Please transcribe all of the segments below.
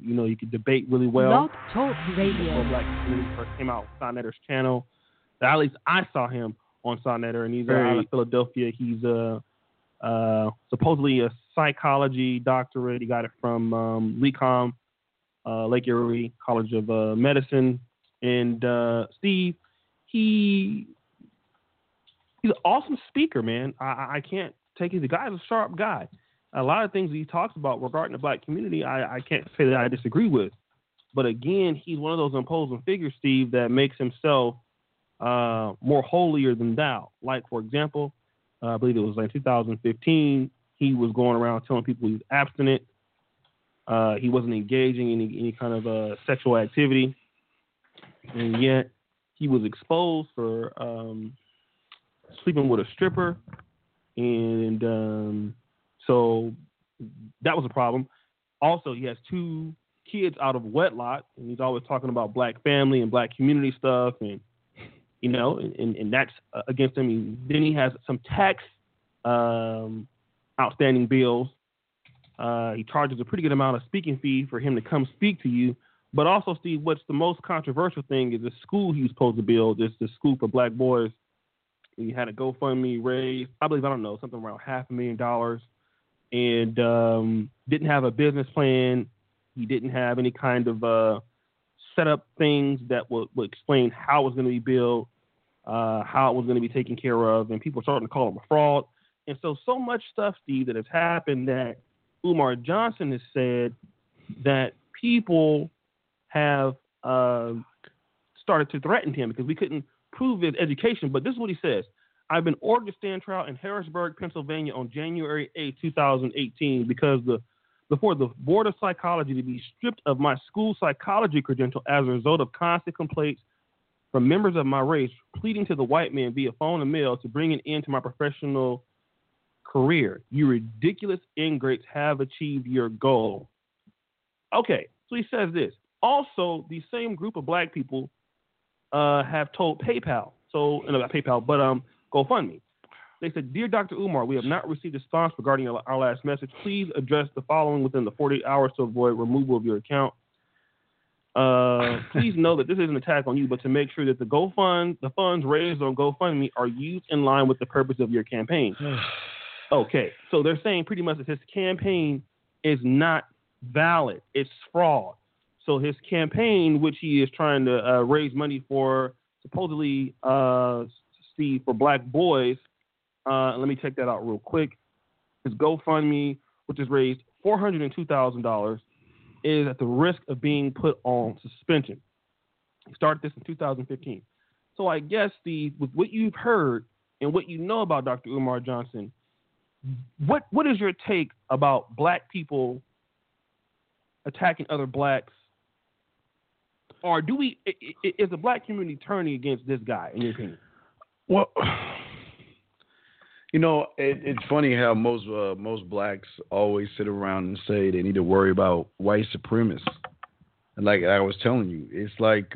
he could debate really well. Blog Talk Radio. Before Black Community first came out on Sonetter's channel. At least I saw him on Sonetter, and he's out of Philadelphia. He's supposedly a psychology doctorate. He got it from LECOM, Lake Erie College of Medicine. And Steve, he's an awesome speaker, man. I can't take it. The guy's a sharp guy. A lot of things he talks about regarding the black community, I can't say that I disagree with. But again, he's one of those imposing figures, Steve, that makes himself more holier than thou. Like, for example, I believe it was like 2015, he was going around telling people he was abstinent. He wasn't engaging in any kind of sexual activity. And yet he was exposed for sleeping with a stripper. And so that was a problem. Also, he has 2 kids out of wedlock, and he's always talking about black family and black community stuff, and and that's against him. Then he has some tax outstanding bills. He charges a pretty good amount of speaking fee for him to come speak to you. But also, Steve, what's the most controversial thing is the school he was supposed to build. It's the school for black boys. He had a GoFundMe raised, something around $500,000, and didn't have a business plan. He didn't have any kind of set up things that would explain how it was going to be built, how it was going to be taken care of, and people are starting to call him a fraud. And so much stuff, Steve, that has happened that Umar Johnson has said that people have started to threaten him because we couldn't prove his education. But this is what he says. I've been ordered to stand trial in Harrisburg, Pennsylvania on January 8, 2018 because before the Board of Psychology to be stripped of my school psychology credential as a result of constant complaints from members of my race pleading to the white man via phone and mail to bring an end to my professional career. You ridiculous ingrates have achieved your goal. Okay, so he says this. Also, the same group of black people have told PayPal, not PayPal, but GoFundMe. They said, Dear Dr. Umar, we have not received a response regarding our last message. Please address the following within the 48 hours to avoid removal of your account. Please know that this is an attack on you, but to make sure that the funds raised on GoFundMe are used in line with the purpose of your campaign. Okay, so they're saying pretty much that his campaign is not valid. It's fraud. So his campaign, which he is trying to raise money for, supposedly, Steve, for black boys, let me check that out real quick. His GoFundMe, which has raised $402,000, is at the risk of being put on suspension. He started this in 2015. So I guess, Steve, with what you've heard and what you know about Dr. Umar Johnson, what is your take about black people attacking other blacks? Or is the black community turning against this guy, in your opinion? Well, it's funny how most blacks always sit around and say they need to worry about white supremacists. And like I was telling you, it's like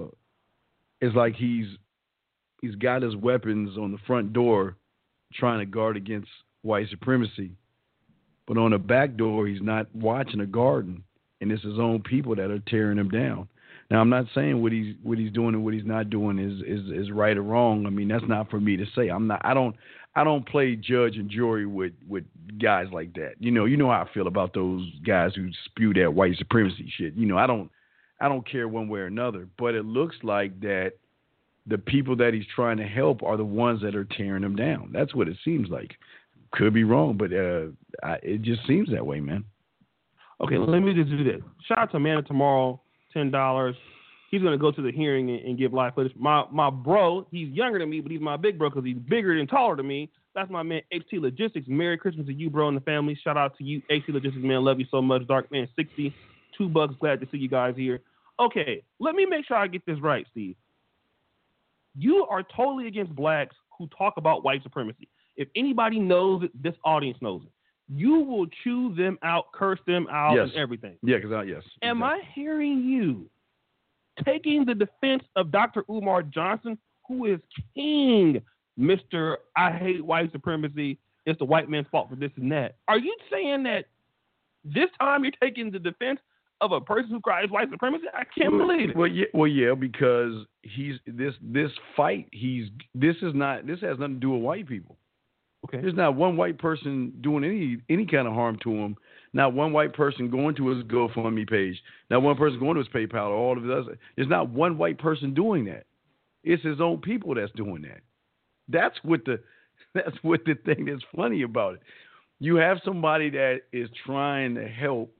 he's got his weapons on the front door trying to guard against white supremacy. But on the back door, he's not watching a garden, and it's his own people that are tearing him down. Now, I'm not saying what he's doing and what he's not doing is right or wrong. I mean, that's not for me to say. I don't play judge and jury with guys like that. You know how I feel about those guys who spew that white supremacy shit. I don't care one way or another. But it looks like that the people that he's trying to help are the ones that are tearing him down. That's what it seems like. Could be wrong, but it just seems that way, man. Okay, let me just do this. Shout out to Amanda Tomorrow. $10. He's going to go to the hearing and give live footage. My bro, he's younger than me, but he's my big bro because he's bigger and taller than me. That's my man, HT Logistics. Merry Christmas to you, bro, and the family. Shout out to you, HT Logistics, man. Love you so much. Dark Man 60. $2. Glad to see you guys here. Okay, let me make sure I get this right, Steve. You are totally against blacks who talk about white supremacy. If anybody knows it, this audience knows it. You will chew them out, curse them out, yes. And everything. Yeah, because yes. Am exactly. I hearing you taking the defense of Dr. Umar Johnson, who is king, Mr. I hate white supremacy, it's the white man's fault for this and that? Are you saying that this time you're taking the defense of a person who cries white supremacy? I can't believe it. Well, yeah, because this fight. This has nothing to do with white people. Okay. There's not one white person doing any kind of harm to him. Not one white person going to his GoFundMe page. Not one person going to his PayPal or all of this. There's not one white person doing that. It's his own people that's doing that. That's what the thing that's funny about it. You have somebody that is trying to help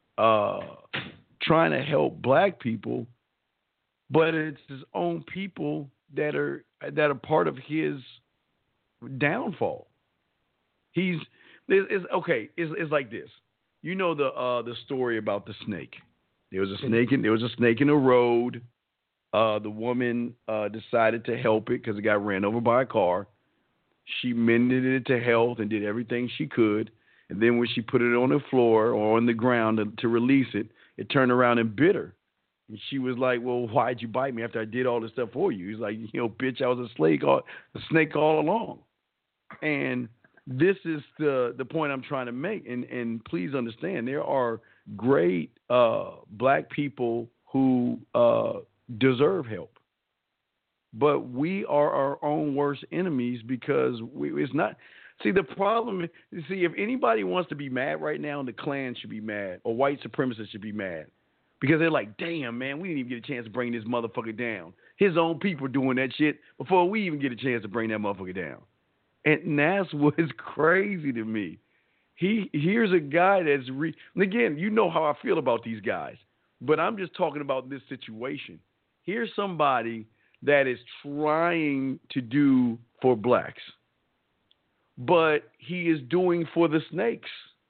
black people, but it's his own people that are part of his downfall. It's like this. You know the story about the snake. There was a snake in the road. The woman decided to help it because it got ran over by a car. She mended it to health and did everything she could. And then when she put it on the floor or on the ground to release it, it turned around and bit her. And she was like, "Well, why'd you bite me after I did all this stuff for you?" He's like, "Bitch, I was a snake all along." And this is the point I'm trying to make. And please understand, there are great black people who deserve help. But we are our own worst enemies because it's not. See, the problem. If anybody wants to be mad right now, the Klan should be mad, or white supremacists should be mad, because they're like, "Damn, man, we didn't even get a chance to bring this motherfucker down. His own people doing that shit before we even get a chance to bring that motherfucker down." And that's what's crazy to me. Here's a guy that's and again, you know how I feel about these guys, but I'm just talking about this situation. Here's somebody that is trying to do for blacks, but he is doing for the snakes.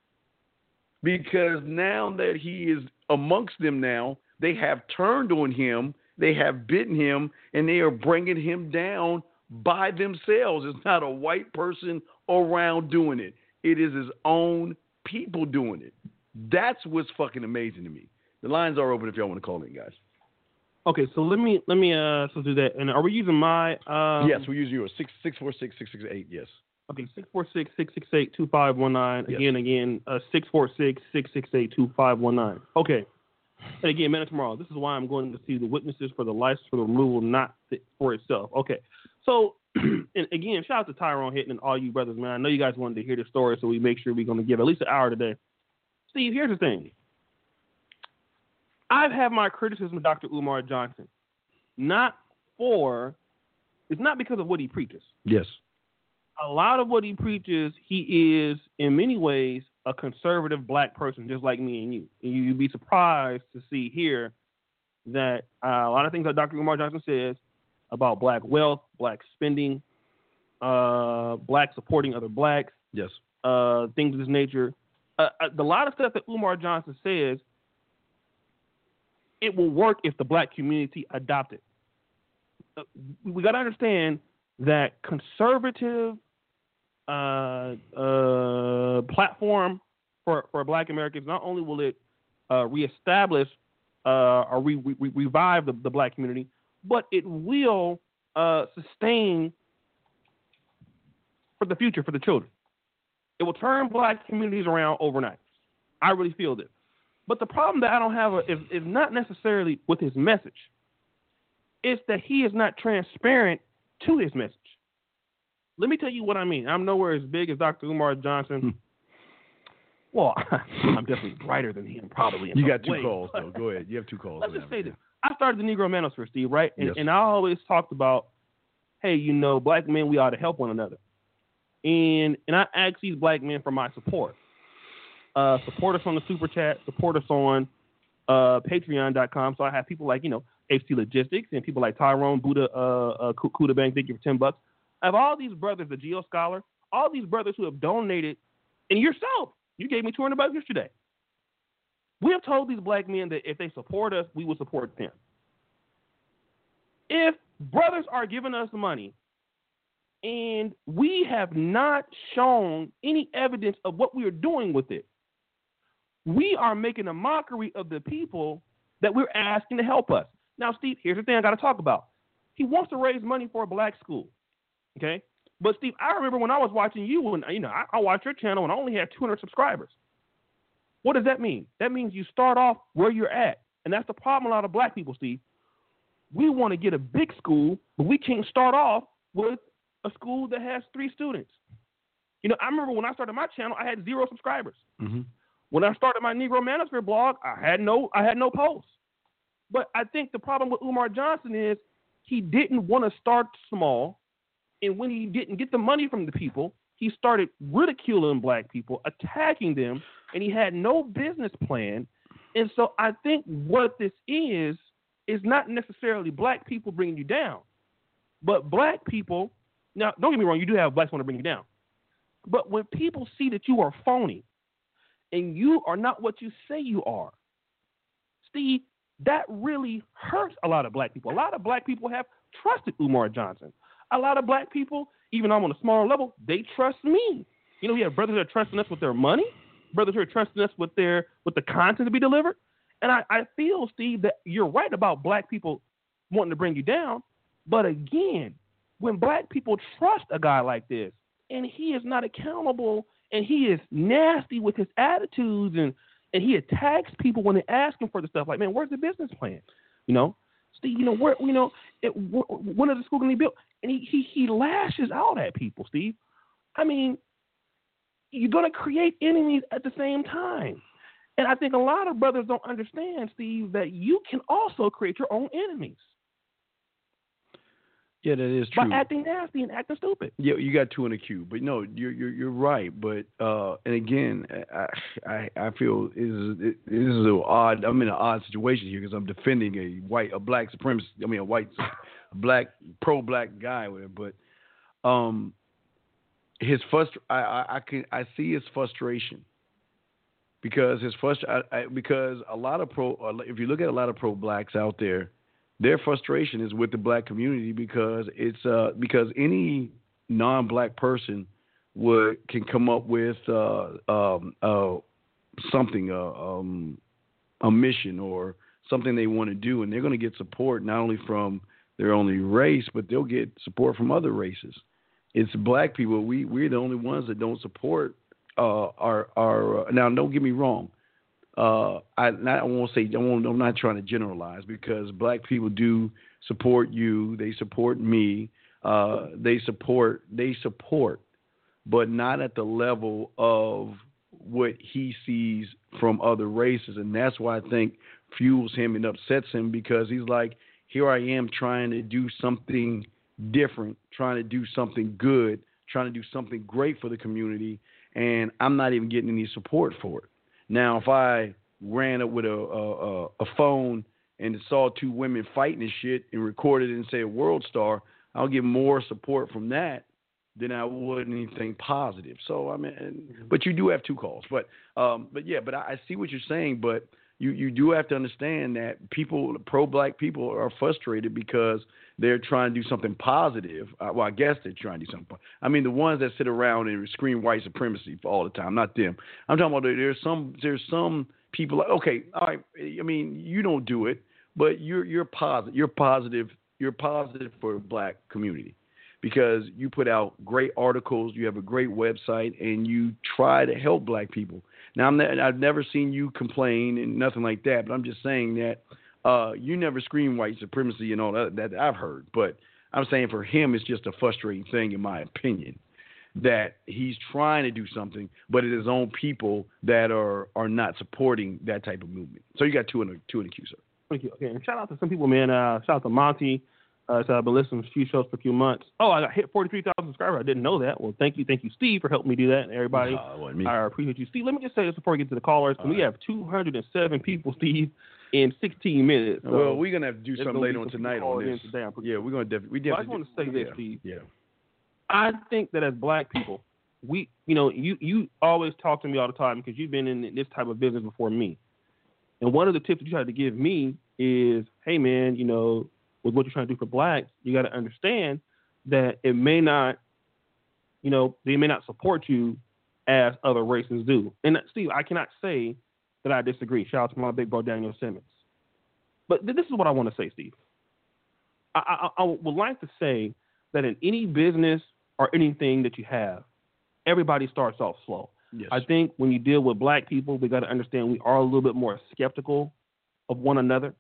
Because now that he is amongst them now, they have turned on him, they have bitten him, and they are bringing him down by themselves. It's not a white person around doing it. It is his own people doing it. That's what's fucking amazing to me. The lines are open if y'all want to call in, guys. Okay, so let me so do that. And are we using my Yes, we use yours. 646-668, yes. Okay, 646-668-2519. Yes. Again, 646-668-2519. Okay. And again, man, tomorrow. This is why I'm going to see the witnesses for the license for the removal, not for itself. Okay. So, and again, shout out to Tyrone Hitton and all you brothers, man. I know you guys wanted to hear the story, so we make sure we're going to give at least an hour today. Steve, here's the thing. I've had my criticism of Dr. Umar Johnson. It's not because of what he preaches. Yes. A lot of what he preaches, he is, in many ways, a conservative black person, just like me and you. And you'd be surprised to see here that a lot of things that Dr. Umar Johnson says about black wealth, black spending, black supporting other blacks, yes, things of this nature. A lot of stuff that Umar Johnson says, it will work if the black community adopt it. We got to understand that conservative platform for black Americans, not only will it reestablish or revive the black community, but it will sustain for the future, for the children. It will turn black communities around overnight. I really feel this. But the problem that I don't have is not necessarily with his message. It's that he is not transparent to his message. Let me tell you what I mean. I'm nowhere as big as Dr. Umar Johnson. Well, I'm definitely brighter than him, probably. You got two calls, though. Go ahead. You have two calls. Let's just say this. I started the Negro Manosphere, Steve, right? And, yes. And I always talked about, hey, black men, we ought to help one another. And I asked these black men for my support. Support us on the Super Chat. Support us on Patreon.com. So I have people like, HC Logistics and people like Tyrone, Buddha, Kuda Bank, thank you for $10. I have all these brothers, the Geo Scholar, all these brothers who have donated, and yourself, you gave me $200 yesterday. We have told these black men that if they support us, we will support them. If brothers are giving us money and we have not shown any evidence of what we are doing with it, we are making a mockery of the people that we're asking to help us. Now, Steve, here's the thing I got to talk about. He wants to raise money for a black school, okay? But, Steve, I remember when I was watching you, and I watched your channel and I only had 200 subscribers. What does that mean? That means you start off where you're at. And that's the problem a lot of black people, Steve. We want to get a big school, but we can't start off with a school that has 3 students. You know, I remember when I started my channel, I had 0 subscribers. Mm-hmm. When I started my Negro Manosphere blog, I had no posts. But I think the problem with Umar Johnson is he didn't want to start small, and when he didn't get the money from the people, he started ridiculing black people, attacking them, and he had no business plan. And so I think what this is not necessarily black people bringing you down, but black people. Now, don't get me wrong, you do have blacks want to bring you down. But when people see that you are phony and you are not what you say you are, Steve, that really hurts a lot of black people. A lot of black people have trusted Umar Johnson. A lot of black people, even on a smaller level, they trust me. You know, we have brothers that are trusting us with their money, brothers who are trusting us with the content to be delivered. And I feel, Steve, that you're right about black people wanting to bring you down. But again, when black people trust a guy like this, and he is not accountable, and he is nasty with his attitudes, and he attacks people when they ask him for the stuff, like, man, where's the business plan? You know, Steve, you know, when is the school going to be built? And he lashes out at people, Steve. I mean, you're going to create enemies at the same time. And I think a lot of brothers don't understand, Steve, that you can also create your own enemies. Yeah, that is true. By acting nasty and acting stupid. Yeah, you got 2 in the queue, but no, you're right. But and again, I feel this is an odd. I'm in an odd situation here because I'm defending a black supremacist. I mean, pro-black guy with it. But his I see his frustration because because a lot of if you look at a lot of pro-blacks out there. Their frustration is with the black community because it's because any non-black person can come up with something, a mission or something they want to do, and they're going to get support not only from their only race, but they'll get support from other races. It's black people. We're the only ones that don't support our. Now, don't get me wrong. I'm not trying to generalize because black people do support you. They support me. They support, but not at the level of what he sees from other races. And that's why I think fuels him and upsets him because he's like, here I am trying to do something different, trying to do something good, trying to do something great for the community. And I'm not even getting any support for it. Now, if I ran up with a phone and saw 2 women fighting and shit and recorded it and say a world star, I'll get more support from that than I would anything positive. So, I mean, but you do have 2 calls. But I see what you're saying, but you do have to understand that pro-black people are frustrated because they're trying to do something positive. Well, I guess they're trying to do something. I mean, the ones that sit around and scream white supremacy for all the time, not them. I'm talking about there's some people like, okay, all right. I mean, you don't do it, but you're positive. You're positive for the black community because you put out great articles. You have a great website, and you try to help black people. Now, I've never seen you complain and nothing like that, but I'm just saying that you never scream white supremacy and all that I've heard. But I'm saying for him, it's just a frustrating thing, in my opinion, that he's trying to do something, but it's his own people that are not supporting that type of movement. So you got two in the queue, sir. Thank you. Okay, and shout out to some people, man. Shout out to Monty. So I've been listening to a few shows for a few months. Oh, I got hit 43,000 subscribers. I didn't know that. Well, thank you, Steve, for helping me do that. And everybody, I appreciate you, Steve. Let me just say this before we get to the callers. We have 207 people, Steve, in 16 minutes. So well, we're gonna have to do something later on tonight on this. Yeah, we're gonna definitely. I just want to say this, Steve. Yeah. I think that as black people, you always talk to me all the time because you've been in this type of business before me. And one of the tips that you try to give me is, hey, man, with what you're trying to do for blacks, you got to understand that it may not, they may not support you as other races do. And Steve, I cannot say that I disagree. Shout out to my big bro, Daniel Simmons. But this is what I want to say, Steve. I would like to say that in any business or anything that you have, everybody starts off slow. Yes. I think when you deal with black people, we got to understand we are a little bit more skeptical of one another.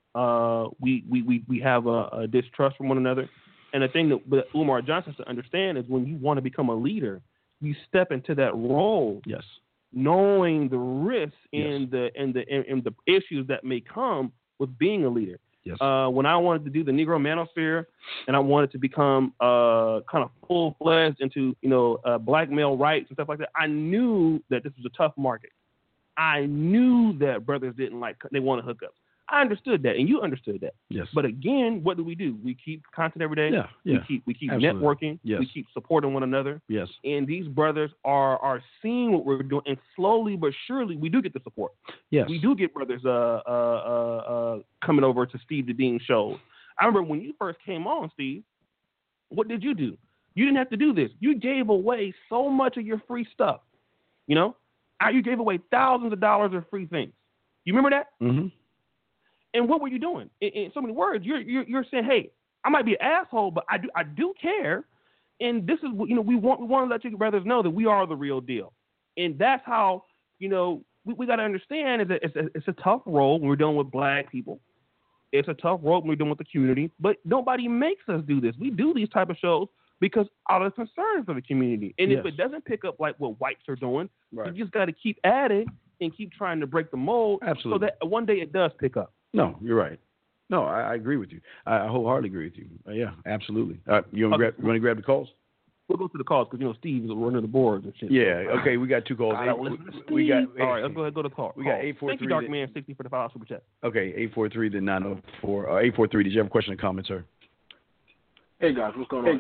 We have a distrust from one another. And the thing that Umar Johnson has to understand is when you want to become a leader, you step into that role, yes, knowing the risks and the issues that may come with being a leader. Yes. When I wanted to do the Negro Manosphere and I wanted to become kind of full-fledged into, black male rights and stuff like that, I knew that this was a tough market. I knew that brothers they wanted hookups. I understood that, and you understood that. Yes. But again, what do? We keep content every day. Yeah. We keep Absolutely. networking. Yes. We keep supporting one another. Yes. And these brothers are seeing what we're doing, and slowly but surely we do get the support. Yes. We do get brothers coming over to Steve the Dean shows. I remember when you first came on, Steve, what did you do? You didn't have to do this. You gave away so much of your free stuff. You gave away thousands of dollars of free things. You remember that? Mm-hmm. And what were you doing? In so many words, you're saying, hey, I might be an asshole, but I do care. And this is we want to let you brothers know that we are the real deal. And that's how we got to understand is that it's a tough role when we're dealing with black people. It's a tough role when we're dealing with the community. But nobody makes us do this. We do these type of shows because out of concern for the community. And if it doesn't pick up like what whites are doing, you just got to keep at it and keep trying to break the mold. Absolutely. So that one day it does pick up. No, you're right. No, I agree with you. I wholeheartedly agree with you. Yeah, absolutely. You want to grab the calls? We'll go to the calls because Steve is running the boards and shit. Yeah. Okay, we got two calls. All right, let's go ahead and go to the call. We got 843. Thank you, Dark Man 60 for the $5 super chat. Okay, 843 then 904. 843. Did you have a question or comment, sir? Hey guys, what's going on?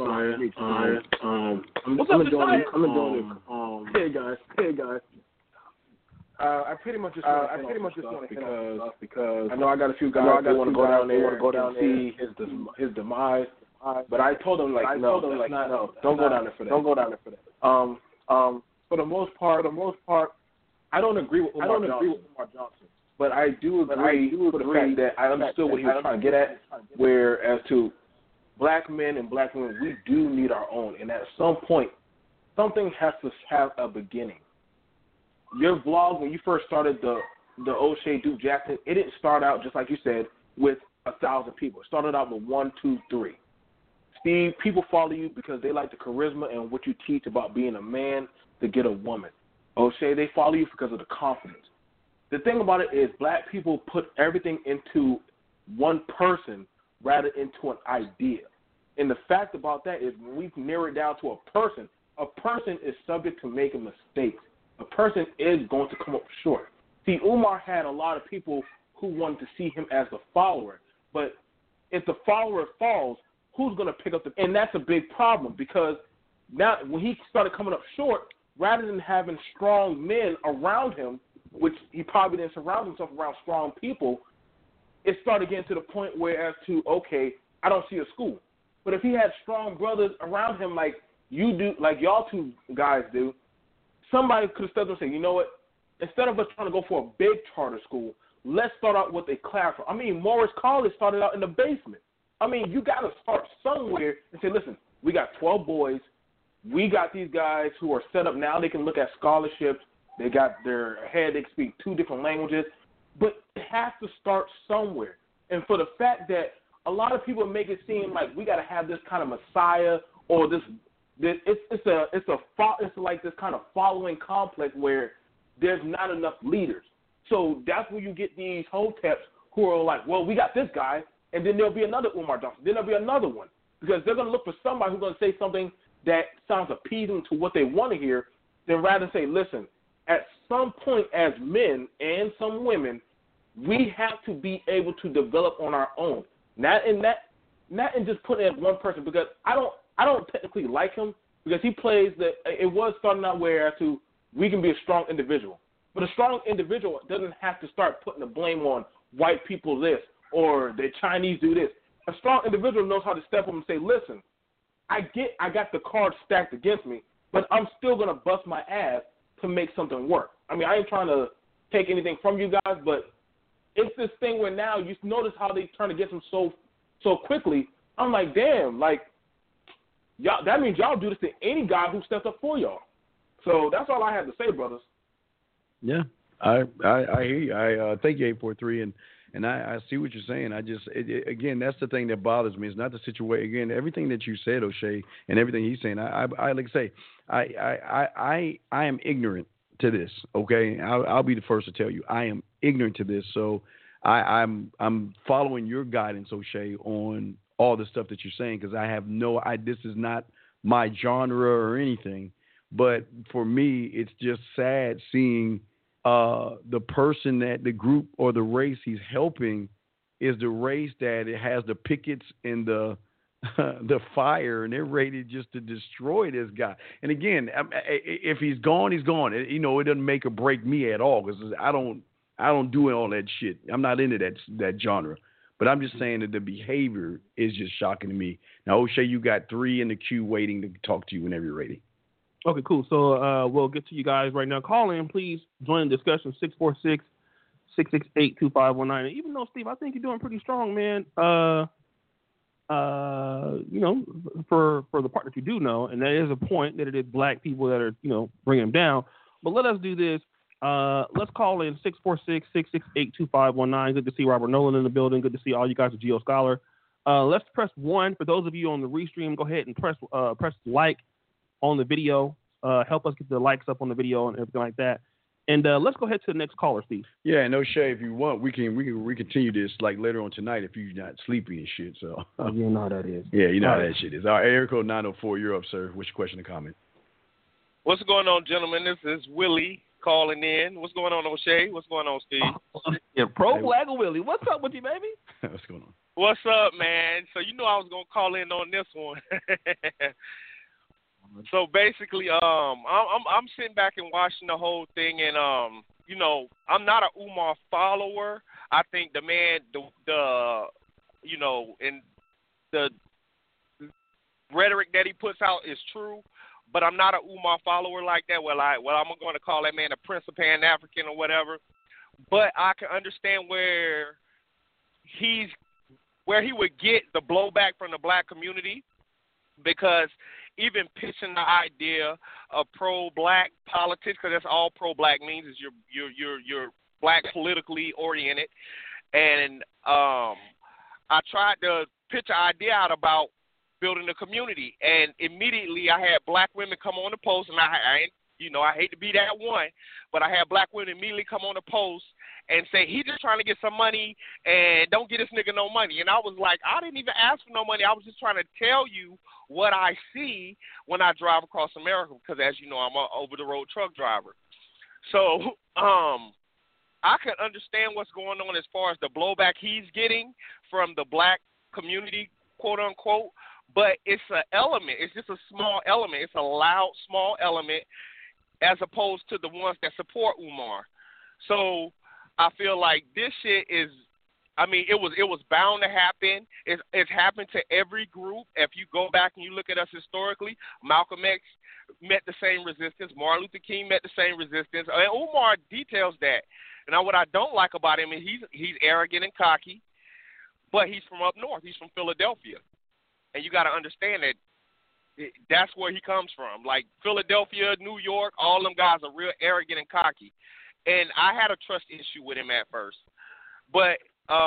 What's up, Josiah? Hey guys. I pretty much just want to hit on because I know I got a few guys who want to go down there and see his demise. But I told them no, don't go down there for that. For the most part, I don't agree with Umar Johnson. But I do agree with the fact that I understood what he was trying to get at, where as to black men and black women, we do need our own. And at some point, something has to have a beginning. Your vlog, when you first started the O'Shea Duke Jackson, it didn't start out, just like you said, with 1,000 people. It started out with 1, 2, 3. Steve, people follow you because they like the charisma and what you teach about being a man to get a woman. O'Shea, they follow you because of the confidence. The thing about it is black people put everything into one person rather into an idea. And the fact about that is when we narrow it down to a person is subject to making mistakes. A person is going to come up short. See, Umar had a lot of people who wanted to see him as the follower. But if the follower falls, who's going to pick up and that's a big problem because now when he started coming up short, rather than having strong men around him, which he probably didn't surround himself around strong people, it started getting to the point where as to, okay, I don't see a school. But if he had strong brothers around him like you do, like y'all two guys do, somebody could have stepped up and said, you know what, instead of us trying to go for a big charter school, let's start out with a classroom. I mean, Morris College started out in the basement. I mean, you got to start somewhere and say, listen, we got 12 boys. We got these guys who are set up now. They can look at scholarships. They got their head. They can speak 2 different languages. But it has to start somewhere. And for the fact that a lot of people make it seem like we got to have this kind of messiah or this it's like this kind of following complex where there's not enough leaders. So that's where you get these hoteps who are like, well, we got this guy, and then there'll be another Umar Johnson. Then there'll be another one because they're going to look for somebody who's going to say something that sounds appeasing to what they want to hear, then rather say, listen, at some point as men and some women, we have to be able to develop on our own. Not in just putting it as one person because I don't technically like him because he plays it was starting out where as to we can be a strong individual. But a strong individual doesn't have to start putting the blame on white people this or the Chinese do this. A strong individual knows how to step up and say, listen, I got the cards stacked against me, but I'm still going to bust my ass to make something work. I mean, I ain't trying to take anything from you guys, but it's this thing where now you notice how they trying to get them so quickly. I'm like, damn, like, y'all, that means y'all do this to any guy who steps up for y'all. So that's all I had to say, brothers. Yeah, I hear you. I thank you, 843, and I see what you're saying. Again, that's the thing that bothers me. It's not the situation. Again, everything that you said, O'Shea, and everything he's saying, I like to say, I am ignorant to this. Okay, I'll be the first to tell you, I am ignorant to this. So I'm following your guidance, O'Shea, on all the stuff that you're saying, because I have this is not my genre or anything. But for me, it's just sad seeing the person that the group or the race he's helping is the race that it has the pickets and the fire, and they're ready just to destroy this guy. And again, if he's gone, he's gone. It doesn't make or break me at all, because I don't do all that shit. I'm not into that genre. But I'm just saying that the behavior is just shocking to me. Now, O'Shea, you got 3 in the queue waiting to talk to you whenever you're ready. Okay, cool. So we'll get to you guys right now. Call in, please. Join the discussion, 646-668-2519. And even though, Steve, I think you're doing pretty strong, man, for the part that you do know, and that is a point that it is black people that are, bringing them down. But let us do this. Let's call in 646-668-2519. Good to see Robert Nolan in the building. Good to see all you guys at Geo Scholar. Let's press 1. For those of you on the restream, go ahead and press like on the video. Help us get the likes up on the video and everything like that. And let's go ahead to the next caller, Steve. Yeah, and O'Shea, if you want, we can continue this like later on tonight if you're not sleepy and shit. So you know how that is. Yeah, you know how that shit is. All right, Area Code 904, you're up, sir. What's your question or comment? What's going on, gentlemen? This is Willie calling in. What's going on, O'Shea? What's going on, Steve? Yeah, Black Willie. What's up with you, baby? What's going on? What's up, man? So I was gonna call in on this one. So basically, I'm sitting back and watching the whole thing, and I'm not an Umar follower. I think the man, and the rhetoric that he puts out is true, but I'm not an Umar follower like that. Well, I'm going to call that man a Prince of Pan-African or whatever. But I can understand where he would get the blowback from the black community, because even pitching the idea of pro-black politics, because that's all pro-black means, is you're black politically oriented. And I tried to pitch an idea out about building a community, and immediately I had black women come on the post, and I hate to be that one, but I had black women immediately come on the post and say, he just trying to get some money and don't get this nigga no money. And I was like, I didn't even ask for no money. I was just trying to tell you what I see when I drive across America, because as you know, I'm an over-the-road truck driver. So I can understand what's going on as far as the blowback he's getting from the black community, quote unquote, but it's an element. It's just a small element. It's a loud, small element as opposed to the ones that support Umar. So I feel like this shit is, it was bound to happen. It's happened to every group. If you go back and you look at us historically, Malcolm X met the same resistance. Martin Luther King met the same resistance. And Umar details that. Now, what I don't like about him is he's arrogant and cocky, but he's from up north. He's from Philadelphia. And you got to understand that that's where he comes from. Like Philadelphia, New York, all them guys are real arrogant and cocky. And I had a trust issue with him at first. But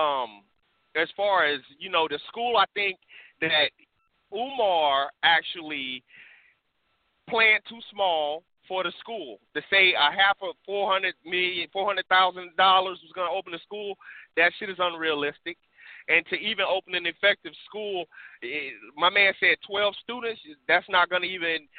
as far as, the school, I think that Umar actually planned too small for the school. To say a half of $400,000 was going to open the school, that shit is unrealistic. And to even open an effective school, my man said 12 students, that's not going to even,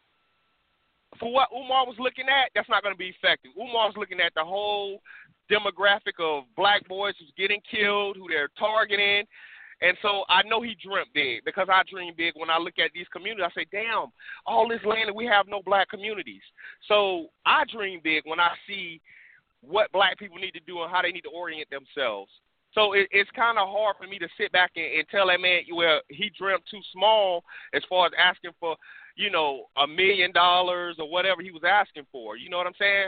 for what Umar was looking at, that's not going to be effective. Umar's looking at the whole demographic of black boys who's getting killed, who they're targeting. And so I know he dreamt big, because I dream big when I look at these communities. I say, damn, all this land and we have no black communities. So I dream big when I see what black people need to do and how they need to orient themselves. So it's kind of hard for me to sit back and tell that man, well, he dreamt too small as far as asking for, $1 million or whatever he was asking for. You know what I'm saying?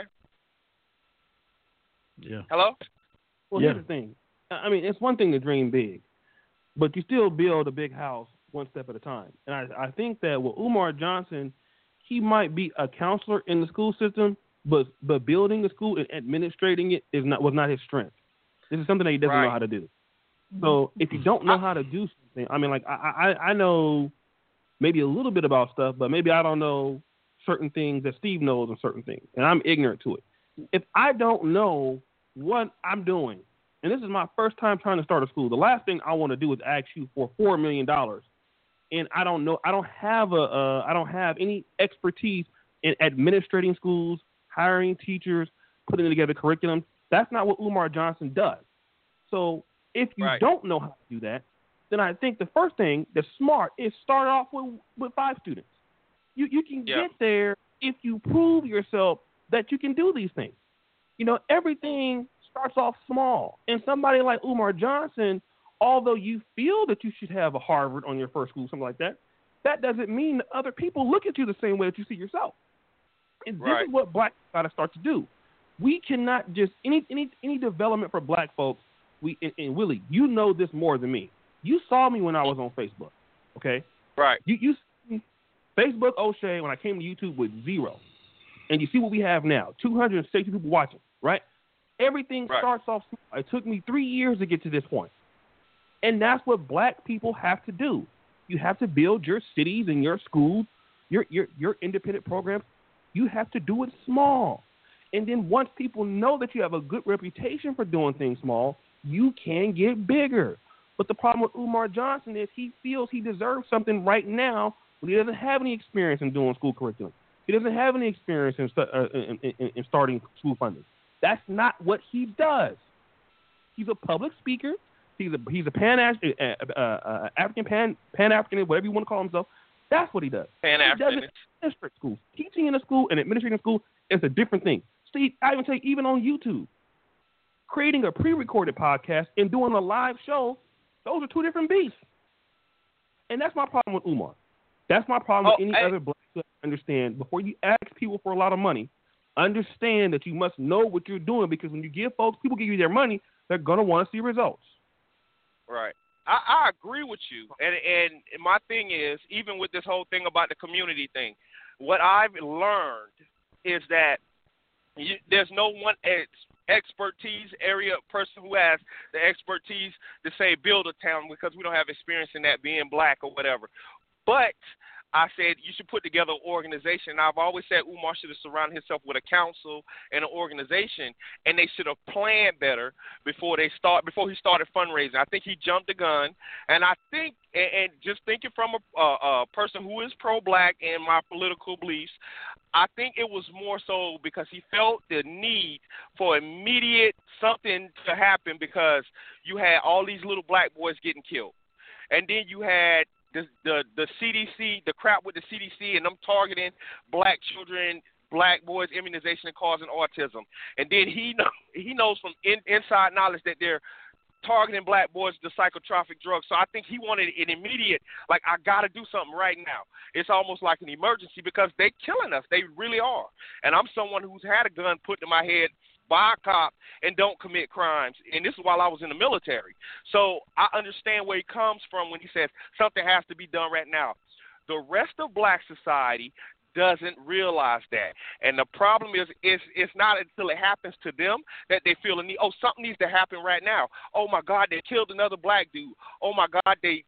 Yeah. Hello? Well, here's the thing. It's one thing to dream big, but you still build a big house one step at a time. And I think that with Umar Johnson, he might be a counselor in the school system, but building the school and administrating it was not his strength. This is something that he doesn't know how to do. So if you don't know how to do something, I mean, like I know maybe a little bit about stuff, but maybe I don't know certain things that Steve knows and certain things, and I'm ignorant to it. If I don't know what I'm doing, and this is my first time trying to start a school, the last thing I want to do is ask you for $4 million, and I don't know, I don't have any expertise in administrating schools, hiring teachers, putting together curriculum. That's not what Umar Johnson does. So if you don't know how to do that, then I think the first thing that's smart is start off with 5 students. You can get there if you prove yourself that you can do these things. You know, everything starts off small. And somebody like Umar Johnson, although you feel that you should have a Harvard on your first school, something like that, that doesn't mean that other people look at you the same way that you see yourself. And this is what black people got to start to do. We cannot just any development for black folks. And Willie, you know this more than me. You saw me when I was on Facebook, okay? Right. You see Facebook O'Shea when I came to YouTube with 0, and you see what we have now: 260 people watching. Right? Everything starts off small. It took me 3 years to get to this point, and that's what black people have to do. You have to build your cities and your schools, your independent programs. You have to do it small. And then once people know that you have a good reputation for doing things small, you can get bigger. But the problem with Umar Johnson is he feels he deserves something right now when he doesn't have any experience in doing school curriculum. He doesn't have any experience in starting school funding. That's not what he does. He's a public speaker. He's a Pan-African, whatever you want to call himself. That's what he does. Pan-African. He doesn't administrate schools. Teaching in a school and administrating a school is a different thing. Steve, I even tell you, even on YouTube, creating a pre-recorded podcast and doing a live show, those are two different beasts. And that's my problem with Umar. That's my problem with any other black to understand. Before you ask people for a lot of money, understand that you must know what you're doing, because when you give folks, people give you their money, they're going to want to see results. Right. I agree with you. And my thing is, even with this whole thing about the community thing, what I've learned is that there's no one expertise area person who has the expertise to say build a town, because we don't have experience in that, being black or whatever. But I said you should put together an organization. I've always said Umar should have surrounded himself with a council and an organization, and they should have planned better before he started fundraising. I think he jumped the gun, and I think, and just thinking from a person who is pro-black in my political beliefs, I think it was more so because he felt the need for immediate something to happen, because you had all these little black boys getting killed, and then you had the CDC, the crap with the CDC, and them targeting black children, black boys, immunization, and causing autism. And then he knows from inside knowledge that they're targeting black boys with the psychotropic drugs. So I think he wanted an immediate, like, I got to do something right now. It's almost like an emergency, because they're killing us. They really are. And I'm someone who's had a gun put in my head by a cop and don't commit crimes. And this is while I was in the military. So I understand where he comes from when he says something has to be done right now. The rest of black society doesn't realize that. And the problem is it's not until it happens to them that they feel the need. Oh, something needs to happen right now. Oh, my God, they killed another black dude. Oh, my God, they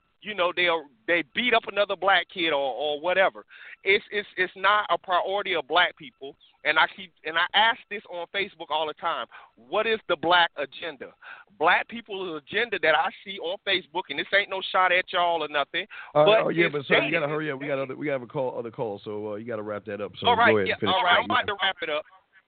beat up another black kid or whatever. It's not a priority of black people. And I ask this on Facebook all the time. What is the black agenda? Black people's agenda that I see on Facebook, and this ain't no shot at y'all or nothing. But you gotta hurry up. We have other calls, so you gotta wrap that up. So all right, go ahead. All right, I'm about to wrap it up.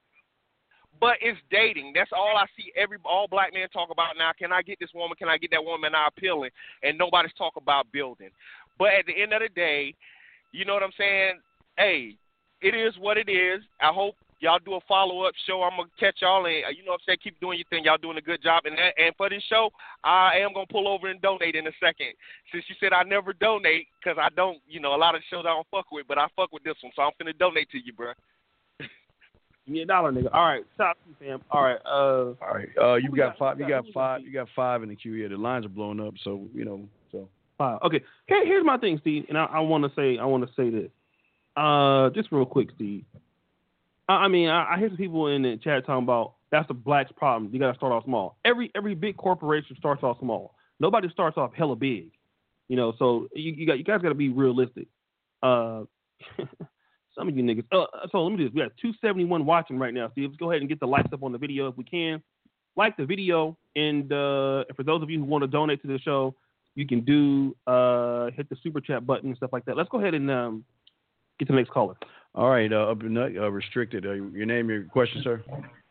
But it's dating. That's all I see all black men talk about now. Can I get this woman? Can I get that woman? I appealing, and nobody's talk about building. But at the end of the day, you know what I'm saying? Hey, it is what it is. I hope y'all do a follow-up show. I'm going to catch y'all, and you know what I'm saying? Keep doing your thing. Y'all doing a good job. And for this show, I am going to pull over and donate in a second. Since you said I never donate, because I don't, a lot of shows I don't fuck with, but I fuck with this one, so I'm finna donate to you, bro. Give me $1, nigga. All right, stop, fam. All right. All right. You got five. You got 5 in the queue here. The lines are blowing up, so. 5. Okay. Here's my thing, Steve, and I want to say this. Just real quick, Steve. I mean, I hear some people in the chat talking about that's the blacks' problem. You got to start off small. Every big corporation starts off small. Nobody starts off hella big. You know, so you guys got to be realistic. Some of you niggas. So let me do this. We have 271 watching right now. Steve, let's go ahead and get the likes up on the video if we can. Like the video, and for those of you who want to donate to the show, you can do hit the super chat button and stuff like that. Let's go ahead and get to the next caller. All right, up in restricted. Your name, your question, sir.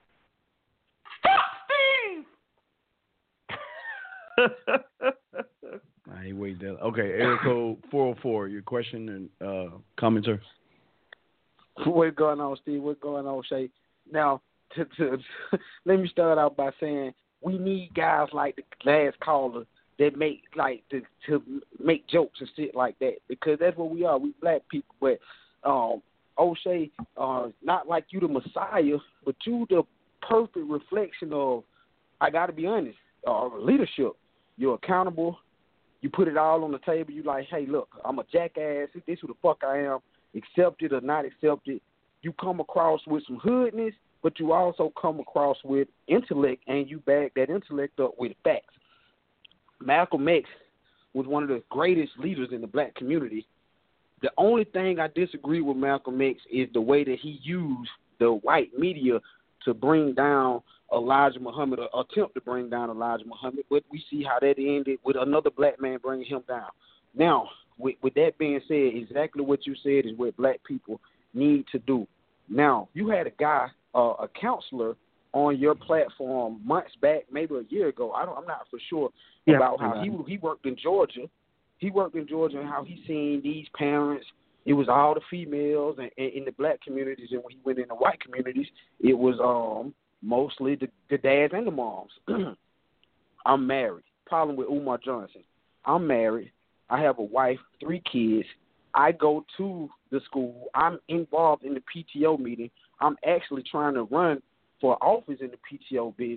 Stop, Steve. I ain't wait that. Okay, area code 404. Your question and comment, sir. What's going on, Steve? What's going on, Shay? Now, let me start out by saying we need guys like the last caller that make to make jokes and shit like that, because that's what we are. We black people, but O'Shea, not like you the Messiah, but you the perfect reflection of, I got to be honest, leadership. You're accountable. You put it all on the table. You like, hey, look, I'm a jackass. This is who the fuck I am. Accept it or not accept it. You come across with some hoodness, but you also come across with intellect, and you back that intellect up with facts. Malcolm X was one of the greatest leaders in the black community. The only thing I disagree with Malcolm X is the way that he used the white media to bring down Elijah Muhammad, or attempt to bring down Elijah Muhammad, but we see how that ended with another black man bringing him down. Now, with that being said, exactly what you said is what black people need to do. Now, you had a guy, a counselor, on your platform months back, maybe a year ago. I'm not for sure about how he worked in Georgia. He worked in Georgia and how he seen these parents. It was all the females and in the black communities, and when he went in the white communities, it was mostly the dads and the moms. I'm married. Problem with Umar Johnson. I'm married. I have a wife, 3 kids. I go to the school. I'm involved in the PTO meeting. I'm actually trying to run for office in the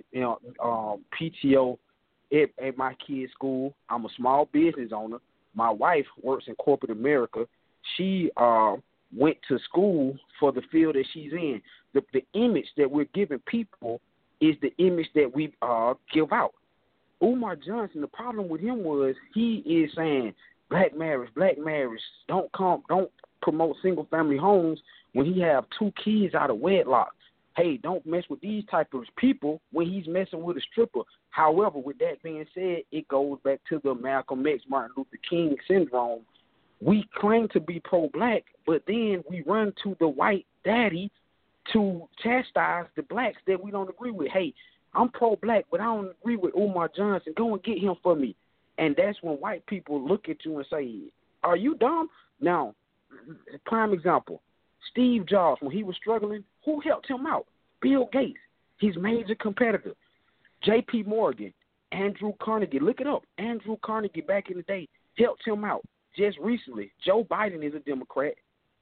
PTO at my kid's school. I'm a small business owner. My wife works in corporate America. She went to school for the field that she's in. The image that we're giving people is the image that we give out. Umar Johnson, the problem with him was he is saying black marriage, don't promote single family homes when he have 2 kids out of wedlock. Hey, don't mess with these type of people when he's messing with a stripper. However, with that being said, it goes back to the Malcolm X, Martin Luther King syndrome. We claim to be pro-black, but then we run to the white daddy to chastise the blacks that we don't agree with. Hey, I'm pro-black, but I don't agree with Umar Johnson. Go and get him for me. And that's when white people look at you and say, are you dumb? Now, prime example, Steve Jobs, when he was struggling, who helped him out? Bill Gates, his major competitor. J.P. Morgan, Andrew Carnegie. Look it up. Andrew Carnegie back in the day helped him out. Just recently, Joe Biden is a Democrat.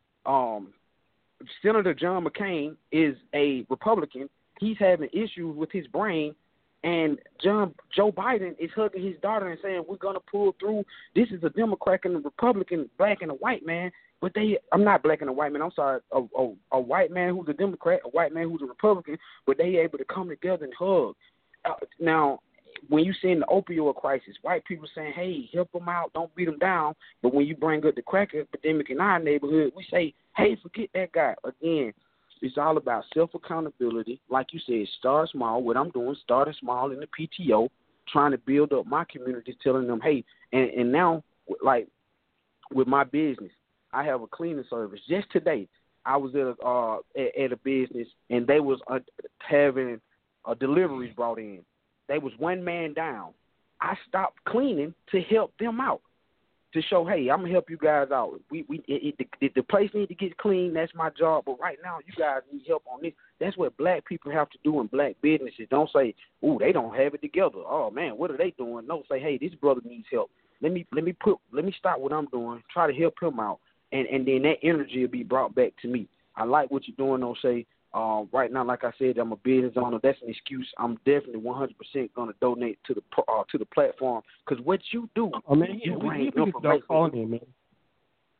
Senator John McCain is a Republican. He's having issues with his brain. And Joe Biden is hugging his daughter and saying, we're going to pull through. This is a Democrat and a Republican, black and a white man. But I'm not black and a white man. I'm sorry, a white man who's a Democrat, a white man who's a Republican, but they able to come together and hug. Now, when you see in the opioid crisis, white people saying, hey, help them out, don't beat them down. But when you bring up the crack epidemic in our neighborhood, we say, hey, forget that guy. Again, it's all about self-accountability. Like you said, start small. What I'm doing, starting small in the PTO, trying to build up my community, telling them, hey, and now, like with my business, I have a cleaning service. Just today, I was at a business, and they was having deliveries brought in. They was one man down. I stopped cleaning to help them out, to show, hey, I'm gonna help you guys out. The place need to get clean. That's my job. But right now, you guys need help on this. That's what black people have to do in black businesses. Don't say, ooh, they don't have it together. Oh man, what are they doing? No, say, hey, this brother needs help. Let me stop what I'm doing. Try to help him out, and then that energy will be brought back to me. I like what you're doing, O'Shea. Right now, like I said, I'm a business owner. That's an excuse. I'm definitely 100% going to donate to the platform, because what you do, you bring information.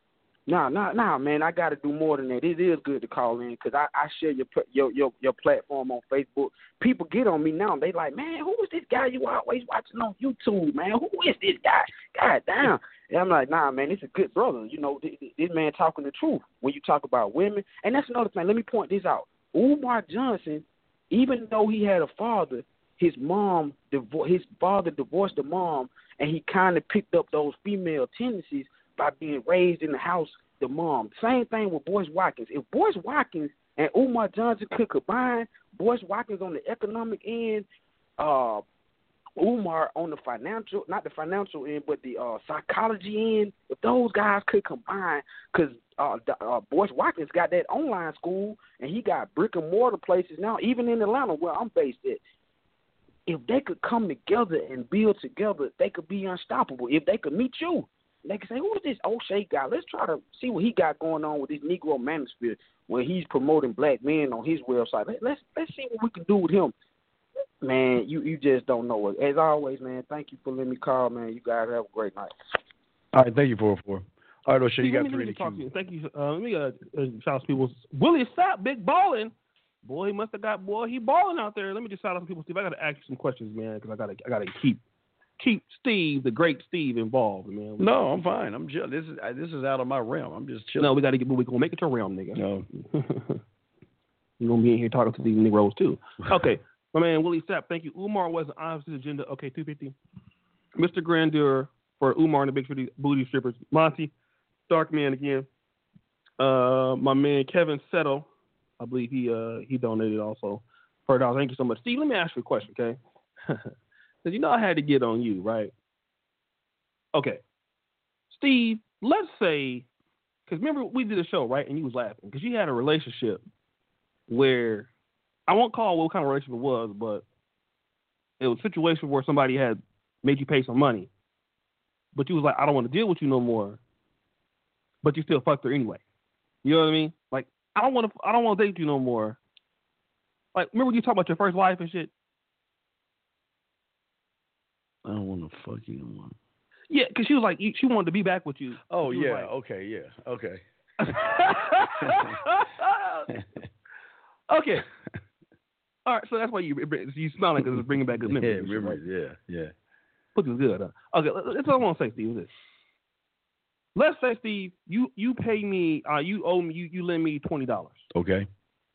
Nah, man. I got to do more than that. It is good to call in because I share your platform on Facebook. People get on me now. They like, man, who is this guy you always watching on YouTube, man? Who is this guy? God damn. And I'm like, nah, man, it's a good brother. You know, this man talking the truth when you talk about women. And that's another thing. Let me point this out. Umar Johnson, even though he had a father, his father divorced the mom, and he kind of picked up those female tendencies by being raised in the house, the mom. Same thing with Boyce Watkins. If Boyce Watkins and Umar Johnson could combine, Boyce Watkins on the economic end, Umar on the financial, not the financial end, but the psychology end, if those guys could combine, because Boyce Watkins got that online school, and he got brick and mortar places now, even in Atlanta where I'm based at. If they could come together and build together, they could be unstoppable. If they could meet you, they could say, who is this O'Shea guy? Let's try to see what he got going on with this Negro manosphere when he's promoting black men on his website. Let's see what we can do with him. Man, you just don't know it. As always, man, thank you for letting me call, man. You guys have a great night. All right, thank you, 404. All right, O'Shea, you got 3 to queue. Thank you. Let me shout out to people. Willie Sapp, big balling. Boy, he must have got he balling out there. Let me just shout out to people, Steve. I got to ask you some questions, man, because I got to keep Steve, the great Steve, involved, man. No, I'm fine. I'm just this is out of my realm. I'm just chilling. No, we got to get. We're gonna make it your realm, nigga. No, you're gonna be in here talking to these Negroes too. Okay, my man Willie Sapp. Thank you. Umar wasn't on his agenda. Okay, 250. Mr. Grandeur for Umar and the Big Booty Strippers. Monty, Dark Man again. My man Kevin Settle. I believe he donated also $4. Thank you so much, Steve. Let me ask you a question, okay? Because you know I had to get on you, right? Okay, Steve. Let's say, because remember we did a show, right? And you was laughing because you had a relationship where I won't call what kind of relationship it was, but it was a situation where somebody had made you pay some money, but you was like, I don't want to deal with you no more, but you still fucked her anyway. You know what I mean? Like, I don't want to date you no more. Like, remember when you talk about your first wife and shit? I don't want to fuck you no more. Yeah, because she was like, she wanted to be back with you. Oh, yeah. Like, okay, yeah. Okay. Okay. All right, so that's why you smile like it's bringing back good memories. Yeah, memories, right? yeah. Which is good, huh? Okay, that's what I want to say, Steve. This. Let's say, Steve, you pay me, you owe me, you lend me $20. Okay.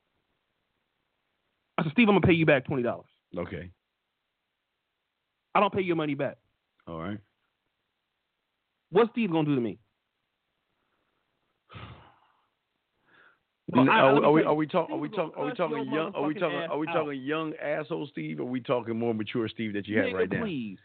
I said, Steve, I'm gonna pay you back $20. Okay. I don't pay your money back. All right. What's Steve gonna do to me? Are we talking young asshole Steve, or are we talking more mature Steve that you have right now? Please.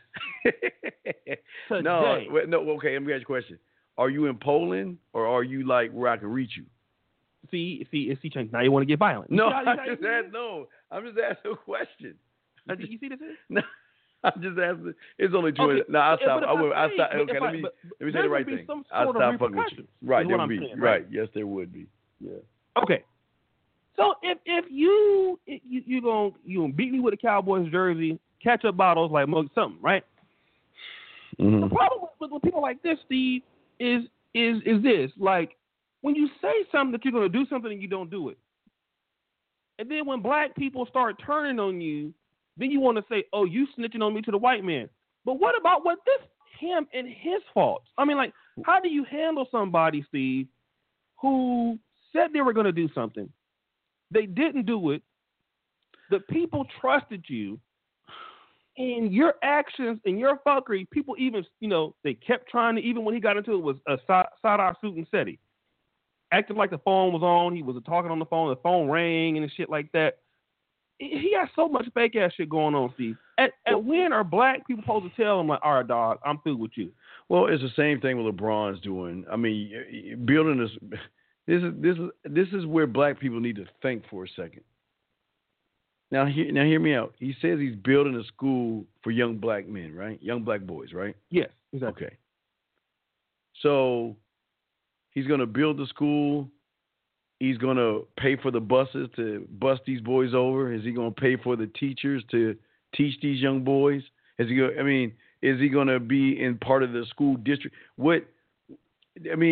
No. Okay. Let me ask you a question. Are you in Poland, or are you like where I can reach you? See, now you want to get violent. No, I'm just asking a question. You see this? No, I'm just asking. It's only 20. Okay. No, I'll stop. I'll stop. Okay, let me say the right thing. I'll stop fucking with you. Right, there would be. Right, yes, there would be. Yeah. Okay. So if you gonna beat me with a Cowboys jersey, catch up bottles like something, right? Mm-hmm. The problem with people like this, Steve, is this: like when you say something that you're gonna do something and you don't do it, and then when black people start turning on you, then you want to say, "Oh, you snitching on me to the white man." But what about him and his faults? I mean, like, how do you handle somebody, Steve, who said they were gonna do something? They didn't do it. The people trusted you. And your actions and your fuckery, people even, they kept trying to, even when he got into it, was a side-eye suit and SETI. Acting like the phone was on. He was talking on the phone rang and shit like that. He got so much fake-ass shit going on, Steve. When are black people supposed to tell him, like, all right, dog, I'm through with you? Well, it's the same thing with LeBron's doing. I mean, building this... This is where black people need to think for a second. Now hear me out. He says he's building a school for young black men, right? Young black boys, right? Yes, exactly. Okay. So he's going to build the school. He's going to pay for the buses to bus these boys over. Is he going to pay for the teachers to teach these young boys? Is he going to be in part of the school district?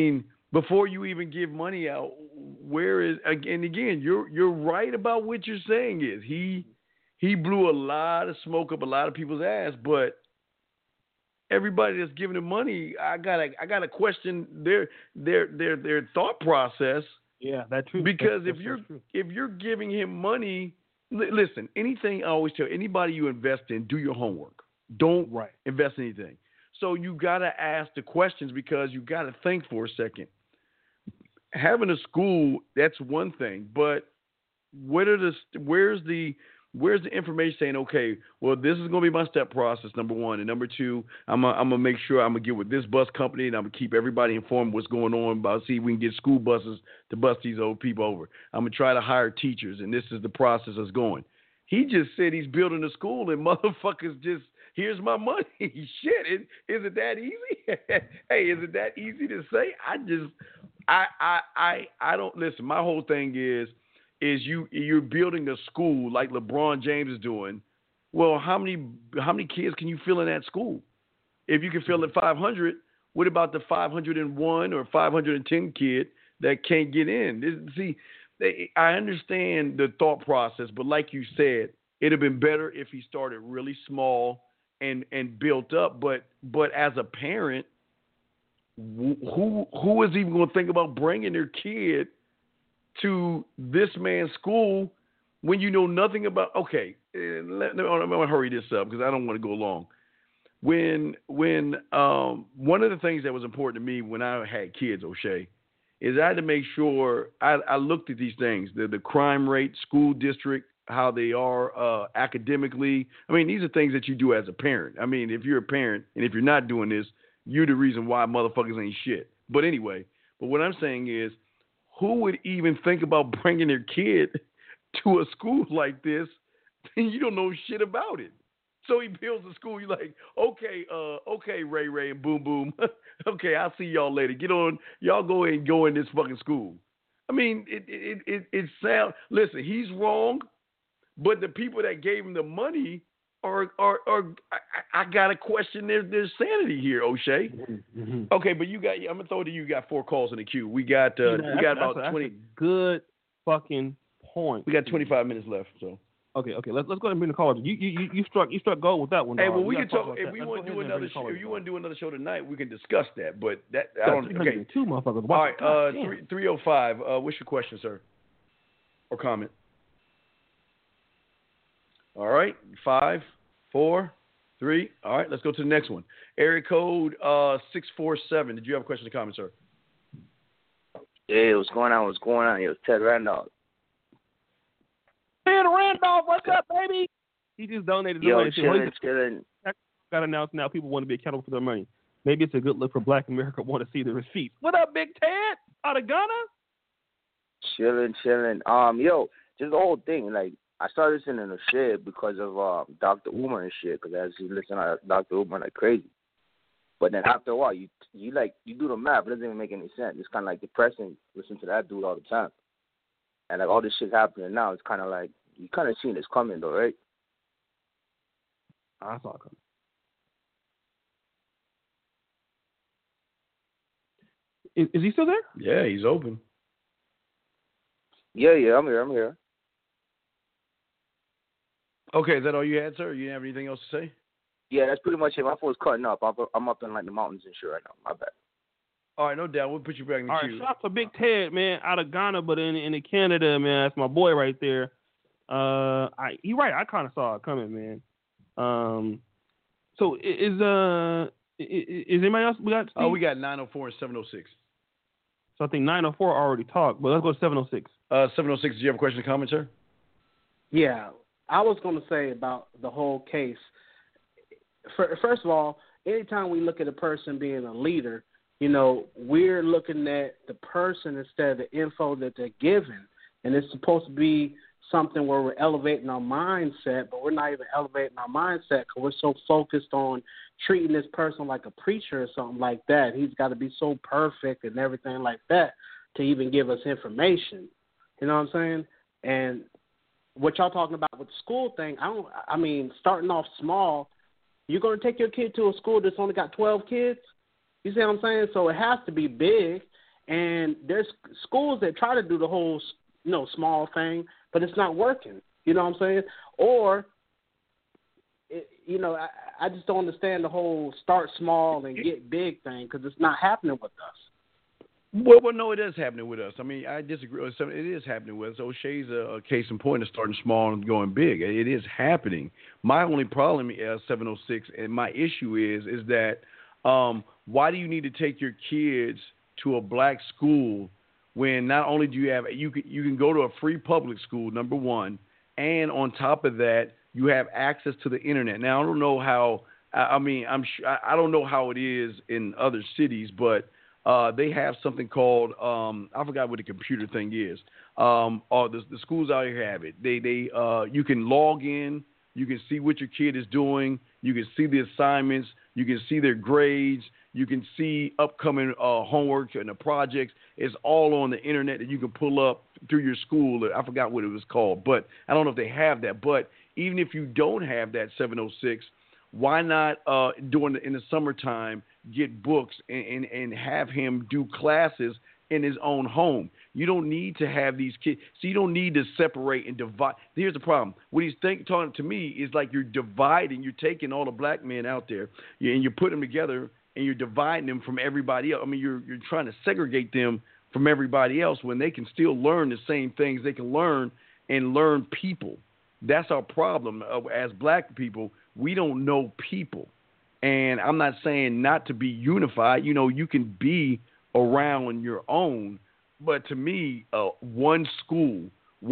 before you even give money out, where is again, you're right about what you're saying is he blew a lot of smoke up a lot of people's ass, but everybody that's giving him money, I gotta question their thought process. Yeah, that's true. Because if you're giving him money, listen, anything I always tell anybody you invest in, do your homework. Don't invest in anything. So you gotta ask the questions because you gotta think for a second. Having a school, that's one thing, but where's the information saying, okay, well, this is going to be my step process, number one. And number two, I'm going to make sure I'm going to get with this bus company and I'm going to keep everybody informed what's going on about, see if we can get school buses to bus these old people over. I'm going to try to hire teachers, and this is the process that's going. He just said he's building a school, and motherfuckers just, here's my money. Shit, is it that easy? Hey, is it that easy to say? I don't, listen, my whole thing is you're building a school like LeBron James is doing. Well, how many kids can you fill in that school? If you can fill in 500, what about the 501 or 510 kid that can't get in? I understand the thought process, but like you said, it'd have been better if he started really small and built up. But as a parent, who is even going to think about bringing their kid to this man's school when you know nothing about? Okay, I'm going to hurry this up because I don't want to go long. When one of the things that was important to me when I had kids, O'Shea, is I had to make sure I looked at these things, the crime rate, school district, how they are academically. I mean, these are things that you do as a parent. I mean, if you're a parent and if you're not doing this, you're the reason why motherfuckers ain't shit. But anyway, what I'm saying is, who would even think about bringing their kid to a school like this and you don't know shit about it? So he builds a school. You're like, okay, Ray and Boom Boom. Okay, I'll see y'all later. Get on. Y'all go in this fucking school. I mean, it sounds. Listen, he's wrong, but the people that gave him the money are I gotta question their sanity here, O'Shea. Mm-hmm. Okay, but I'm gonna throw it to you. You got 4 calls in the queue. We got about 20. That's a good fucking point. We got 25 minutes left. So. Okay. Let's go ahead and bring the caller. You struck gold with that one. Hey, well, we can talk if we want to do another show. If you want to do another show tonight, we can discuss that. But that I don't. Okay. 2 motherfuckers. All right. 305. What's your question, sir, or comment? All right. 5, 4, 3. All right. Let's go to the next one. Area code 647. Did you have a question or comment, sir? Yeah, what's going on? It was Ted Randolph. Ted Randolph, what's up, baby? He just donated. Chilling. Got announced now. People want to be accountable for their money. Maybe it's a good look for Black America. Want to see the receipts. What up, Big Ted? Out of Ghana? Chilling. Just the whole thing. Like, I started listening to shit because of Dr. Umar and shit. Because I just listen to Dr. Umar like crazy. But then after a while, you do the math. It doesn't even make any sense. It's kind of like depressing. Listen to that dude all the time. And like all this shit happening now, it's kind of like you kind of seen this coming though, right? I saw it coming. Is he still there? Yeah, he's open. Yeah, I'm here. Okay, is that all you had, sir? You didn't have anything else to say? Yeah, that's pretty much it. My phone's cutting up. I'm up in like the mountains and shit right now. My bad. All right, no doubt. We'll put you back in the queue. All right, shout out to Big Ted, man, out of Ghana, but in Canada, man. That's my boy right there. You're right. I kind of saw it coming, man. So is anybody else? We got Steve? We got 904 and 706. So I think 904 already talked, but let's go to 706. 706. Do you have a question or comment, sir? Yeah, I was going to say about the whole case. First of all, anytime we look at a person being a leader, we're looking at the person instead of the info that they're given. And it's supposed to be something where we're elevating our mindset, but we're not even elevating our mindset because we're so focused on treating this person like a preacher or something like that. He's got to be so perfect and everything like that to even give us information. You know what I'm saying? And what y'all talking about with the school thing, starting off small, you're going to take your kid to a school that's only got 12 kids? You see what I'm saying? So it has to be big. And there's schools that try to do the whole, small thing, but it's not working. You know what I'm saying? Or, I just don't understand the whole start small and get big thing because it's not happening with us. Well, no, it is happening with us. I mean, I disagree with some. It is happening with us. O'Shea's a case in point of starting small and going big. It is happening. My only problem is 706, and my issue is that why do you need to take your kids to a black school when not only do you have you can go to a free public school, number one, and on top of that you have access to the internet. Now I don't know how. I mean, I'm sure, I don't know how it is in other cities, but they have something called I forgot what the computer thing is. Or the schools out here have it. They you can log in. You can see what your kid is doing. You can see the assignments. You can see their grades. You can see upcoming homework and the projects. It's all on the internet that you can pull up through your school. I forgot what it was called, but I don't know if they have that. But even if you don't have that 706, why not in the summertime get books and have him do classes in his own home? You don't need to have these kids. So you don't need to separate and divide. Here's the problem. What he's talking to me is like you're dividing. You're taking all the black men out there and you're putting them together and you're dividing them from everybody else. I mean, you're trying to segregate them from everybody else when they can still learn the same things they can learn and learn people. That's our problem as black people. We don't know people. And I'm not saying not to be unified. You can be around on your own. But to me, one school,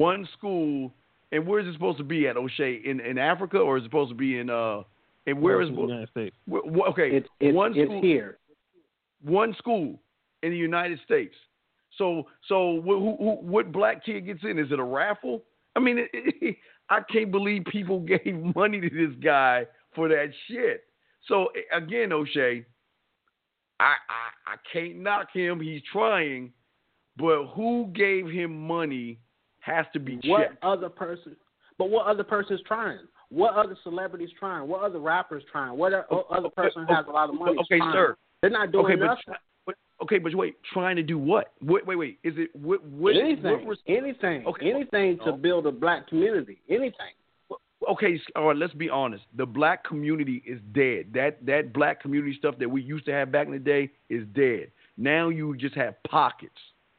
and where is it supposed to be at, O'Shea? In Africa, or is it supposed to be in where is it? United States. Okay, it's here. One school in the United States. So what black kid gets in? Is it a raffle? I mean, I can't believe people gave money to this guy for that shit. So again, O'Shea, I can't knock him. He's trying, but who gave him money has to be checked. What other person is trying? What other celebrities trying? What other rappers trying? What other person has a lot of money? Okay, trying? sir. They're not doing nothing. But wait, trying to do what? Wait. Is it what? Anything. Okay. Anything to build a black community. Anything. Okay, all right, let's be honest. The black community is dead. That black community stuff that we used to have back in the day is dead. Now you just have pockets.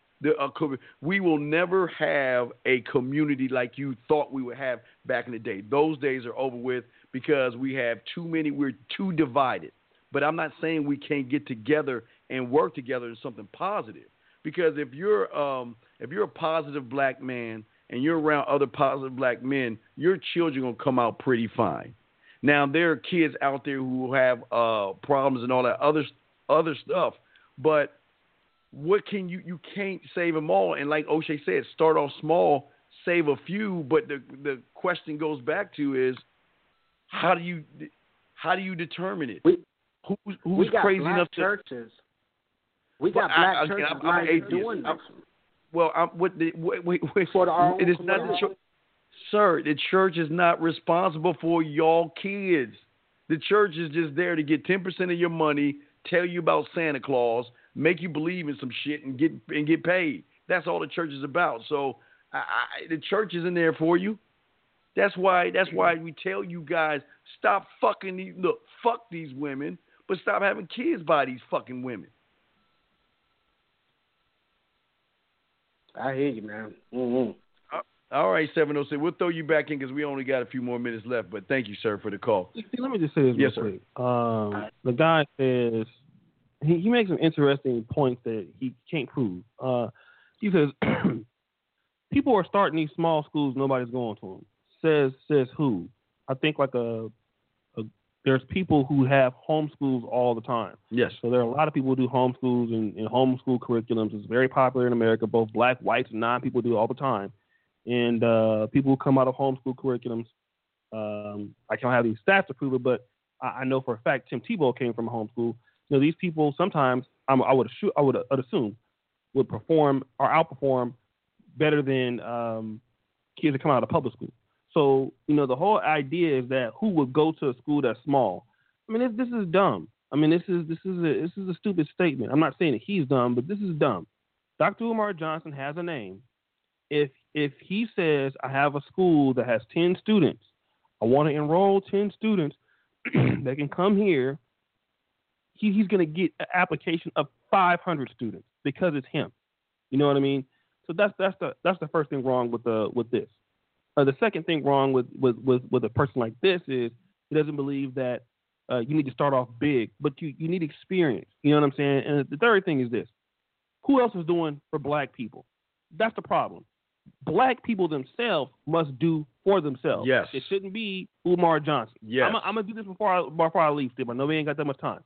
We will never have a community like you thought we would have back in the day. Those days are over with because we have too many. We're too divided. But I'm not saying we can't get together and work together in something positive. Because if you're a positive black man and you're around other positive black men, your children gonna come out pretty fine. Now there are kids out there who have problems and all that other stuff, but what can you can't save them all. And like O'Shea said, start off small, save a few. But the question goes back to is how do you determine it? Who's crazy enough to churches? We got black churches. I'm an atheist. Doing this. Well, wait. It is not the church, sir. The church is not responsible for y'all kids. The church is just there to get 10% of your money, tell you about Santa Claus, make you believe in some shit, and get paid. That's all the church is about. So the church isn't there for you. That's why we tell you guys stop fucking these. Look, fuck these women, but stop having kids by these fucking women. I hear you, man. Mm-hmm. All right, 706. We'll throw you back in because we only got a few more minutes left. But thank you, sir, for the call. Let me just say this real quick. The guy says he makes some interesting points that he can't prove. He says people are starting these small schools. Nobody's going to them. Says who? I think like there's people who have homeschools all the time. Yes. So there are a lot of people who do homeschools and homeschool curriculums. It's very popular in America. Both black, whites, and non-people do it all the time. And people who come out of homeschool curriculums, I can't have these stats to prove it, but I know for a fact Tim Tebow came from a homeschool. These people sometimes I would assume would perform or outperform better than kids that come out of public school. So, the whole idea is that who would go to a school that's small? I mean, this is dumb. I mean, this is a stupid statement. I'm not saying that he's dumb, but this is dumb. Dr. Umar Johnson has a name. If he says, I have a school that has 10 students, I want to enroll 10 students that can come here, he's going to get an application of 500 students because it's him. You know what I mean? So that's the first thing wrong with this. The second thing wrong with a person like this is he doesn't believe that you need to start off big, but you need experience. You know what I'm saying? And the third thing is this. Who else is doing for black people? That's the problem. Black people themselves must do for themselves. Yes. It shouldn't be Umar Johnson. Yes. I'm going to do this before I leave, Steve. I know we ain't got that much time.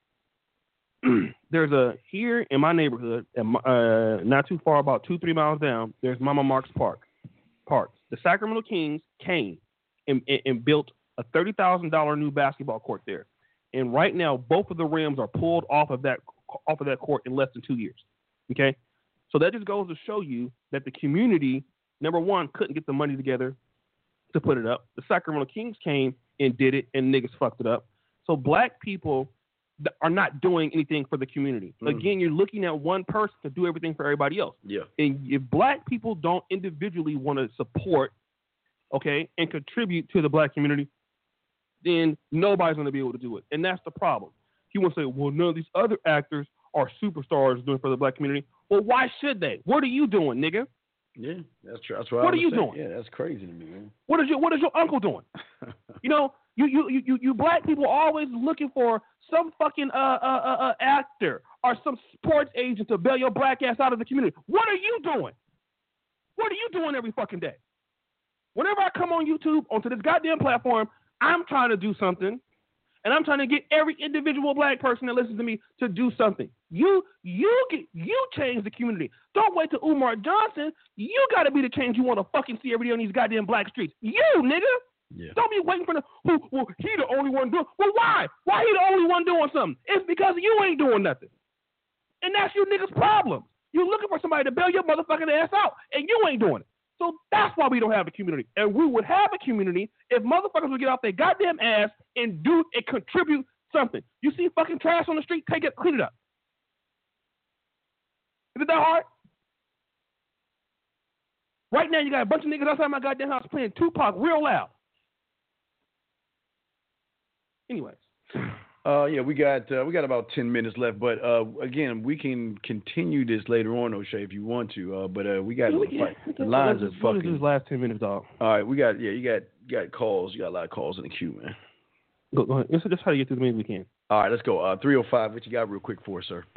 There's here in my neighborhood, not too far, about 2-3 miles down, there's Mama Marks Park. The Sacramento Kings came and built a $30,000 new basketball court there. And right now, both of the rims are pulled off of that court in less than 2 years. Okay? So that just goes to show you that the community, number one, couldn't get the money together to put it up. The Sacramento Kings came and did it, and niggas fucked it up. So black people are not doing anything for the community. Again, you're looking at one person to do everything for everybody else. Yeah. And if black people don't individually want to support, okay, and contribute to the black community, then nobody's going to be able to do it. And that's the problem. You want to say, well, none of these other actors are superstars doing for the black community. Well, why should they? What are you doing, nigga? Yeah, that's true. What are you doing? Yeah, that's crazy to me, man. What is your uncle doing? You know, you black people are always looking for some fucking actor or some sports agent to bail your black ass out of the community. What are you doing? What are you doing every fucking day? Whenever I come on YouTube onto this goddamn platform, I'm trying to do something, and I'm trying to get every individual black person that listens to me to do something. You change the community. Don't wait till Umar Johnson. You got to be the change you want to fucking see every day on these goddamn black streets. You, nigga. Yeah. Don't be waiting for he the only one doing. Well, why? Why he the only one doing something? It's because you ain't doing nothing. And that's your niggas' problem. You're looking for somebody to bail your motherfucking ass out, and you ain't doing it. So that's why we don't have a community. And we would have a community if motherfuckers would get off their goddamn ass and do and contribute something. You see fucking trash on the street, take it, clean it up. Is it that hard? Right now, you got a bunch of niggas outside my goddamn house playing Tupac real loud. Anyways. Yeah, we got about 10 minutes left, but again, we can continue this later on, O'Shea, if you want to. But we got the lines are fucking. What is this last 10 minutes, dog? All right, you got calls. You got a lot of calls in the queue, man. Go ahead. Let's just try to get through the minutes we can. All right, let's go. 305. What you got, real quick, for us, sir?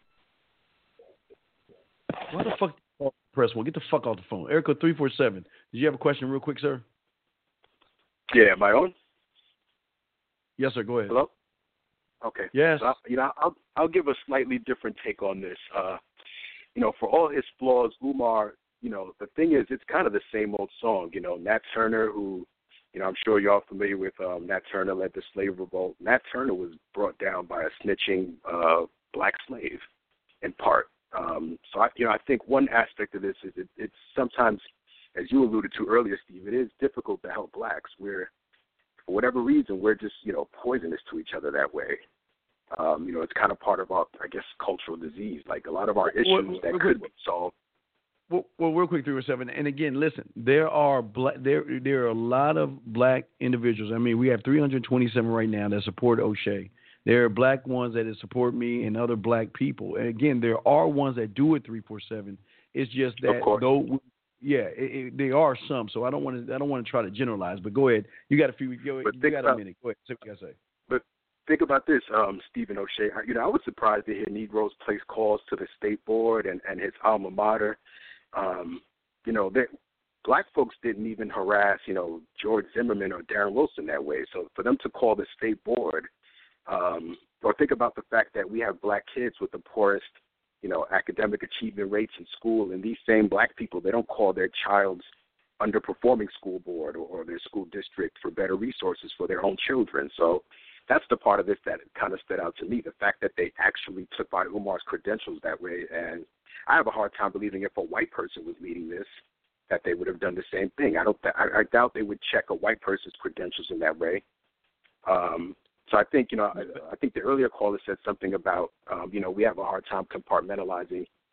Why the fuck press one? Get the fuck off the phone. Erica 347. Did you have a question, real quick, sir? Yeah, am I on? Yes, sir. Go ahead. Hello. Okay. Yes. So, I'll give a slightly different take on this. For all his flaws, Umar, the thing is, it's kind of the same old song. Nat Turner, who, I'm sure y'all familiar with. Nat Turner led the slave revolt. Nat Turner was brought down by a snitching black slave, in part. So I think one aspect of this is it's sometimes, as you alluded to earlier, Steve, it is difficult to help blacks. For whatever reason, we're just, poisonous to each other that way. It's kind of part of our, I guess, cultural disease. Like a lot of our issues that could be solved. Well, real quick, 307. And again, listen, there are a lot of black individuals. I mean, we have 327 right now that support O'Shea. There are black ones that support me and other black people. And again, there are ones that do it 347. It's just that though. Yeah, there are some, so I don't want to try to generalize. But go ahead, you got a few. You got a minute. Go ahead, say what you got to say. But think about this, Stephen O'Shea. I was surprised to hear Negroes place calls to the state board and his alma mater. Black folks didn't even harass, George Zimmerman or Darren Wilson that way. So for them to call the state board, or think about the fact that we have black kids with the poorest academic achievement rates in school, and these same black people, they don't call their child's underperforming school board or their school district for better resources for their own children. So that's the part of this that kind of stood out to me, the fact that they actually took by Umar's credentials that way. And I have a hard time believing if a white person was leading this, that they would have done the same thing. I doubt they would check a white person's credentials in that way. So I think, I think the earlier caller said something about, we have a hard time compartmentalizing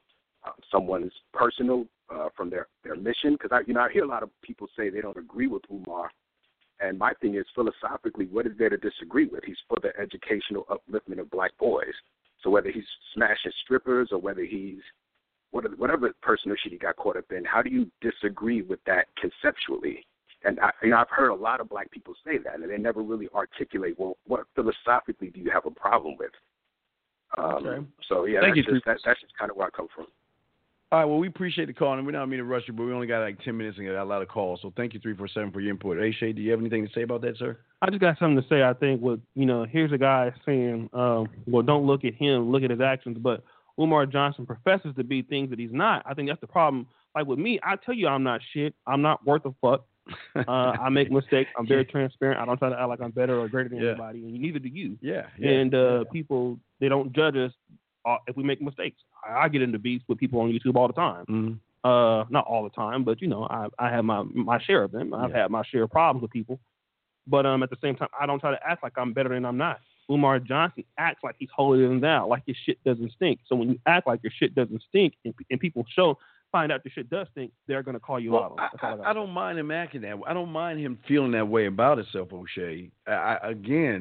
someone's personal from their mission. Because I hear a lot of people say they don't agree with Umar. And my thing is, philosophically, what is there to disagree with? He's for the educational upliftment of black boys. So whether he's smashing strippers or whether he's whatever personal shit he got caught up in, how do you disagree with that conceptually? And I've heard a lot of black people say that, and they never really articulate, well, what philosophically do you have a problem with? Okay. So, yeah, that's just kind of where I come from. All right, well, we appreciate the call, and we don't mean to rush you, but we only got like 10 minutes and got a lot of calls. So thank you, 347, for your input. Hey, Shay, do you have anything to say about that, sir? I just got something to say. I think here's a guy saying, well, don't look at him, look at his actions. But Umar Johnson professes to be things that he's not. I think that's the problem. Like with me, I tell you I'm not shit. I'm not worth a fuck. I make mistakes. I'm very transparent. I don't try to act like I'm better or greater than anybody, and neither do you. And people, they don't judge us if we make mistakes. I get into beefs with people on YouTube all the time. Mm-hmm. Not all the time, but I have my share of them. I've had my share of problems with people, but at the same time, I don't try to act like I'm better than I'm not. Umar Johnson acts like he's holier than thou, like his shit doesn't stink. So when you act like your shit doesn't stink, and people find out your shit does stink, they're going to call you out on it. I don't mind him acting that way. I don't mind him feeling that way about himself, O'Shea. I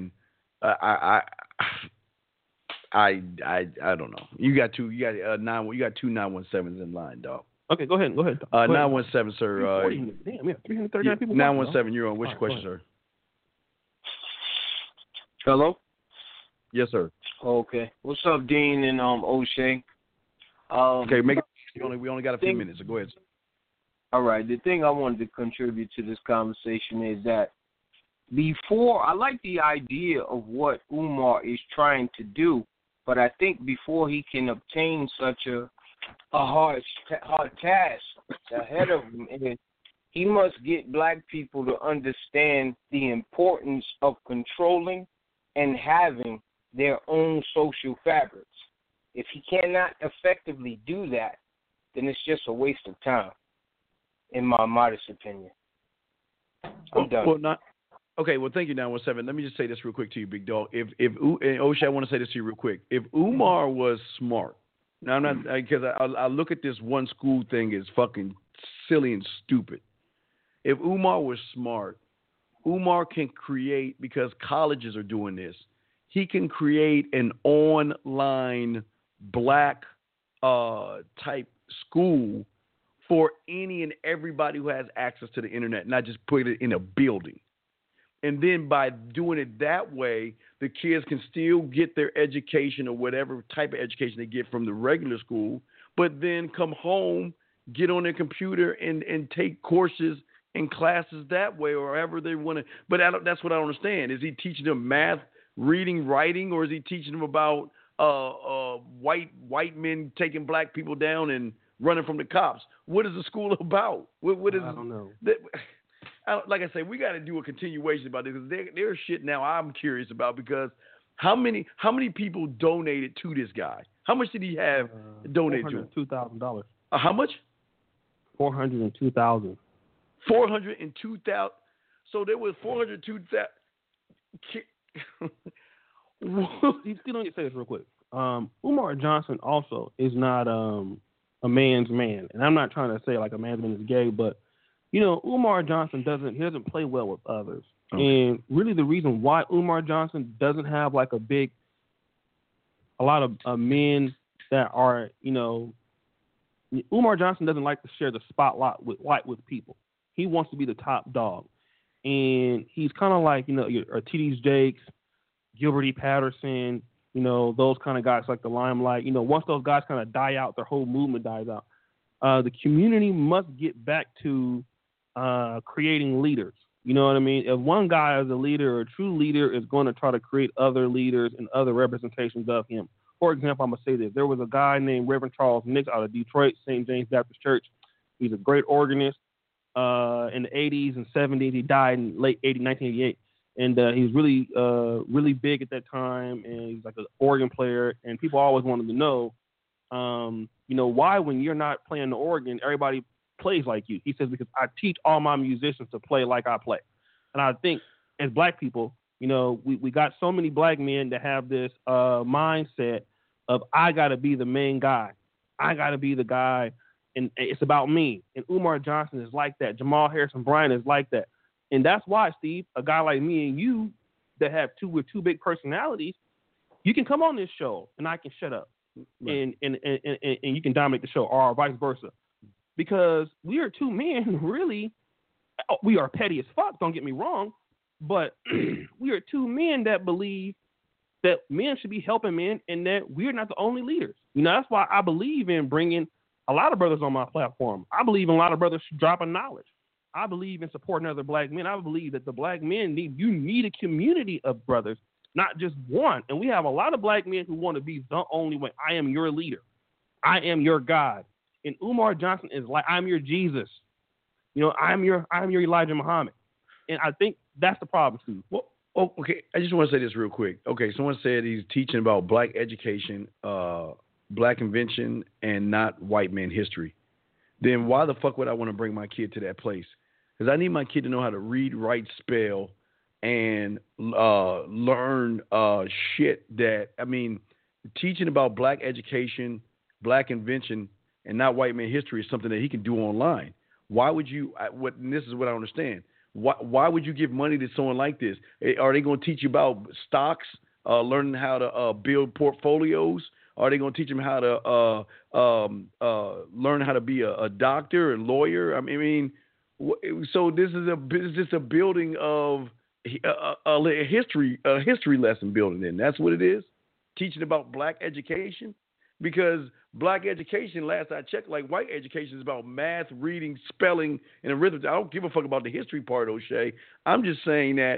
don't know. You got two 917s in line, dog. Okay, go ahead. 917, sir. Damn, we have 339 people. 917, you're on. Which question, sir? Hello? Yes, sir. Okay. What's up, Dean and O'Shea? Okay, make it. We only got a few minutes, so go ahead, sir. All right. The thing I wanted to contribute to this conversation is that before, I like the idea of what Umar is trying to do, but I think before he can obtain such a hard task ahead of him, he must get black people to understand the importance of controlling and having their own social fabrics. If he cannot effectively do that, then it's just a waste of time, in my modest opinion. I'm done. Okay, well, thank you, 917. Let me just say this real quick to you, big dog. And O'Shea, I want to say this to you real quick. If Umar was smart, now I'm not, because I look at this one school thing as fucking silly and stupid. If Umar was smart, Umar can create, because colleges are doing this, he can create an online black type school for any and everybody who has access to the internet, not just put it in a building. And then by doing it that way, the kids can still get their education or whatever type of education they get from the regular school, but then come home, get on their computer and take courses and classes that way or however they want to. But that's what I don't understand. Is he teaching them math, reading, writing, or is he teaching them about white men taking black people down and running from the cops? What is the school about? What is? I don't know. Like I say, we got to do a continuation about this because there's shit now I'm curious about, because how many people donated to this guy? How much did he have donated to him? $2,000. How much? $402,000. 402,000. So there was 402,000. Still don't get to say this real quick. Umar Johnson also is not a man's man, and I'm not trying to say like a man's man is gay, but Umar Johnson doesn't play well with others. Okay. And really the reason why Umar Johnson doesn't have like a lot of men that are, Umar Johnson doesn't like to share the spotlight with people. He wants to be the top dog. And he's kind of like, your T.D. Jakes, Gilbert E. Patterson, those kind of guys like the Limelight. Once those guys kind of die out, their whole movement dies out. The community must get back to creating leaders. You know what I mean? If one guy is a leader or a true leader is going to try to create other leaders and other representations of him. For example, I'm going to say this. There was a guy named Reverend Charles Nix out of Detroit, St. James Baptist Church. He's a great organist. In the 80s and 70s, he died in late 1988. And he was really big at that time, and he's like an organ player. And people always wanted to know, why when you're not playing the organ, everybody plays like you. He says, because I teach all my musicians to play like I play. And I think as black people, we got so many black men that have this mindset of I got to be the main guy. I got to be the guy, and it's about me. And Umar Johnson is like that. Jamal Harrison Bryant is like that. And that's why, Steve, a guy like me and you that have two big personalities, you can come on this show and I can shut up. Right. And you can dominate the show, or vice versa. Because we are two men who really, we are petty as fuck, don't get me wrong, but we are two men that believe that men should be helping men and that we're not the only leaders. You know, that's why I believe in bringing a lot of brothers on my platform. I believe in a lot of brothers dropping knowledge. I believe in supporting other black men. I believe that the black men need a community of brothers, not just one. And we have a lot of black men who want to be the only way. I am your leader. I am your God. And Umar Johnson is like, I'm your Jesus. You know, I'm your Elijah Muhammad. And I think that's the problem, Steve. Well, okay, I just want to say this real quick. Okay, someone said he's teaching about black education, black invention, and not white man history. Then why the fuck would I want to bring my kid to that place? Because I need my kid to know how to read, write, spell, and learn shit that, I mean, teaching about black education, black invention, and not white man history is something that he can do online. Why would you, and this is what I understand, why would you give money to someone like this? Are they going to teach you about stocks, learning how to build portfolios? Are they going to teach them how to learn how to be a doctor, a lawyer? I mean, so this is just a building of a history lesson building in. That's what it is, teaching about black education. Because black education, last I checked, like white education, is about math, reading, spelling, and arithmetic. I don't give a fuck about the history part, O'Shea. I'm just saying that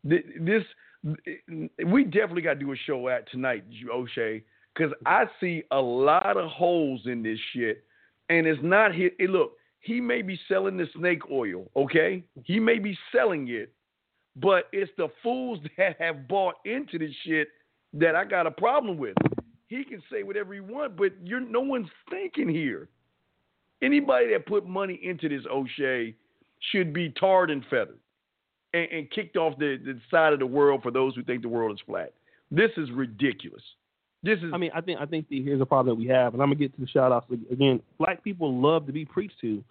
we definitely got to do a show tonight, O'Shea, because I see a lot of holes in this shit, and it's not his. Look, he may be selling the snake oil, okay? He may be selling it, but it's the fools that have bought into this shit that I got a problem with. He can say whatever he wants, but no one's thinking here. Anybody that put money into this, O'Shea, should be tarred and feathered and kicked off the side of the world for those who think the world is flat. This is ridiculous. I think here's a problem that we have, and I'm gonna get to the shout outs again. Black people love to be preached to,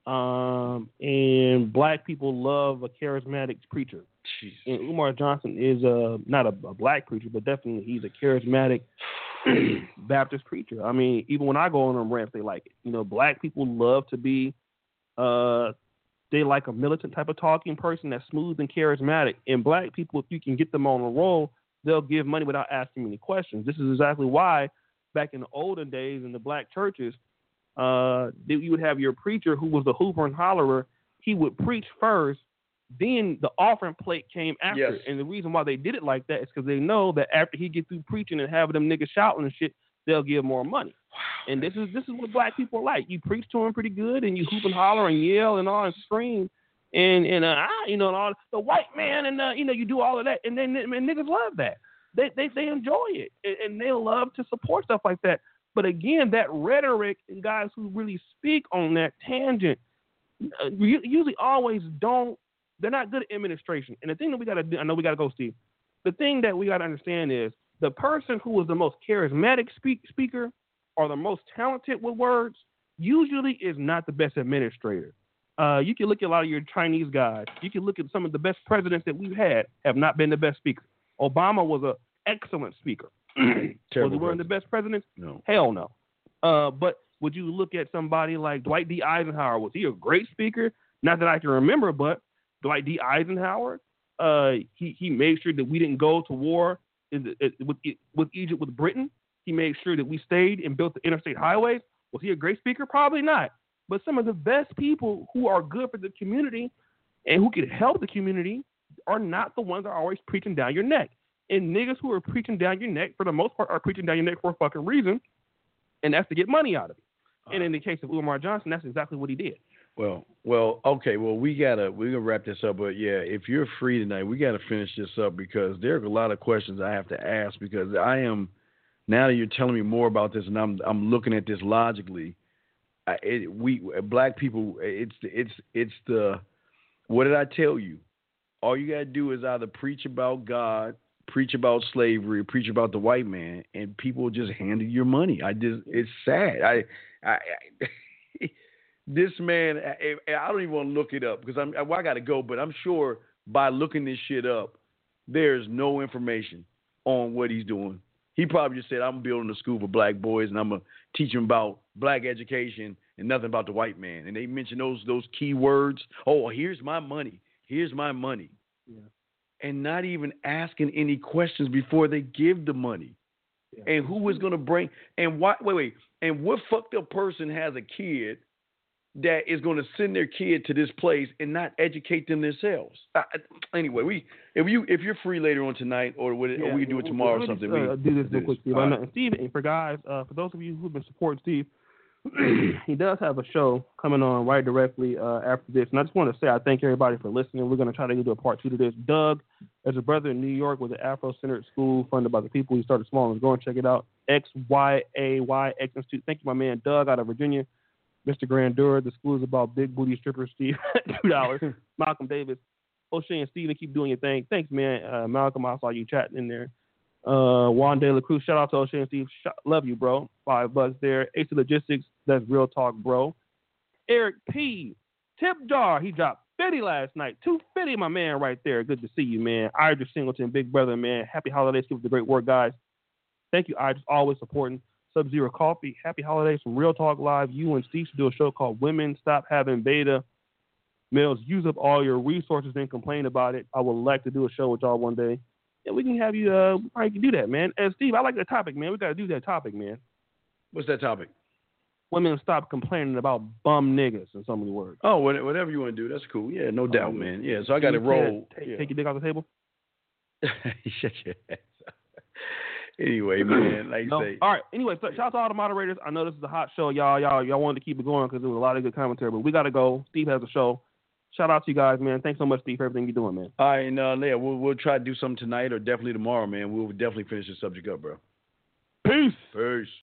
and black people love a charismatic preacher. Jeez. And Umar Johnson is not a black preacher, but definitely he's a charismatic Baptist preacher. I mean, even when I go on them rants, they like it. You know, black people love to be, they like a militant type of talking person that's smooth and charismatic. And black people, if you can get them on a roll, they'll give money without asking many questions. This is exactly why back in the olden days in the black churches, you would have your preacher who was the hooper and hollerer. He would preach first, then the offering plate came after. Yes. And the reason why they did it like that is because they know that after he gets through preaching and having them niggas shouting and shit, they'll give more money. Wow. And this is what black people are like. You preach to them pretty good, and you hoop and holler and yell and all and scream, and all the white man, and you do all of that, and then niggas love that. They enjoy it, and they love to support stuff like that. But again, that rhetoric and guys who really speak on that tangent usually always don't. They're not good at administration. And the thing that we got to do, I know we got to go, Steve. The thing that we got to understand is the person who is the most charismatic speaker or the most talented with words usually is not the best administrator. You can look at a lot of your Chinese guys. You can look at some of the best presidents that we've had have not been the best speaker. Obama was an excellent speaker. Was he one of the best presidents? No. Hell no. But would you look at somebody like Dwight D. Eisenhower? Was he a great speaker? Not that I can remember, but Dwight D. Eisenhower, he made sure that we didn't go to war with Egypt, with Britain. He made sure that we stayed and built the interstate highways. Was he a great speaker? Probably not. But some of the best people who are good for the community and who can help the community are not the ones that are always preaching down your neck. And niggas who are preaching down your neck, for the most part, are preaching down your neck for a fucking reason, and that's to get money out of it. And in the case of Umar Johnson, that's exactly what he did. Well, okay. Well, we're gonna wrap this up, but yeah, if you're free tonight, we gotta finish this up because there's a lot of questions I have to ask because I am, now that you're telling me more about this and I'm looking at this logically, we black people, it's the, what did I tell you? All you gotta do is either preach about God, preach about slavery, preach about the white man, and people just hand you your money. It's sad. This man, I don't even want to look it up because I got to go, but I'm sure by looking this shit up, there's no information on what he's doing. He probably just said, I'm building a school for black boys and I'm going to teach them about black education and nothing about the white man. And they mention those key words. Oh, here's my money. Here's my money. Yeah. And not even asking any questions before they give the money. Yeah. And who is going to bring, and why, wait. And what fucked up person has a kid that is going to send their kid to this place and not educate them themselves? Anyway, if you're free later on tonight, or we can do it tomorrow or something. Do this real quick, Steve. Steve, and for guys, for those of you who've been supporting Steve, he does have a show coming on right directly after this. And I just want to say I thank everybody for listening. We're going to try to do a part 2 to this. Doug, there's a brother in New York with an Afro-centered school funded by the people. He started small and go and check it out. XYAYX Institute. Thank you, my man Doug out of Virginia. Mr. Grandeur, the school is about big booty strippers, Steve, $2. Malcolm Davis, O'Shea and Steven, keep doing your thing. Thanks, man. Malcolm, I saw you chatting in there. Juan De La Cruz, shout out to O'Shea and Steve. Love you, bro. $5 there. Ace of Logistics, that's real talk, bro. Eric P. Tip Jar, he dropped 50 last night. 250, my man, right there. Good to see you, man. Idris Singleton, big brother, man. Happy holidays. Keep up the great work, guys. Thank you, Idris. Always supporting Sub-Zero Coffee. Happy holidays from Real Talk Live. You and Steve should do a show called Women Stop Having Beta. Males, use up all your resources and complain about it. I would like to do a show with y'all one day. And we can have you, I can do that, man. And Steve, I like that topic, man. We got to do that topic, man. What's that topic? Women stop complaining about bum niggas, in so many words. Oh, whatever you want to do, that's cool. Yeah, no doubt, man. Yeah, so I got to roll. Take your dick off the table? Shut your ass up. Anyway, man, like you say. All right. Anyway, so shout out to all the moderators. I know this is a hot show, y'all wanted to keep it going because there was a lot of good commentary, but we got to go. Steve has a show. Shout out to you guys, man. Thanks so much, Steve, for everything you're doing, man. All right, and yeah, we'll try to do something tonight or definitely tomorrow, man. We'll definitely finish this subject up, bro. Peace. Peace.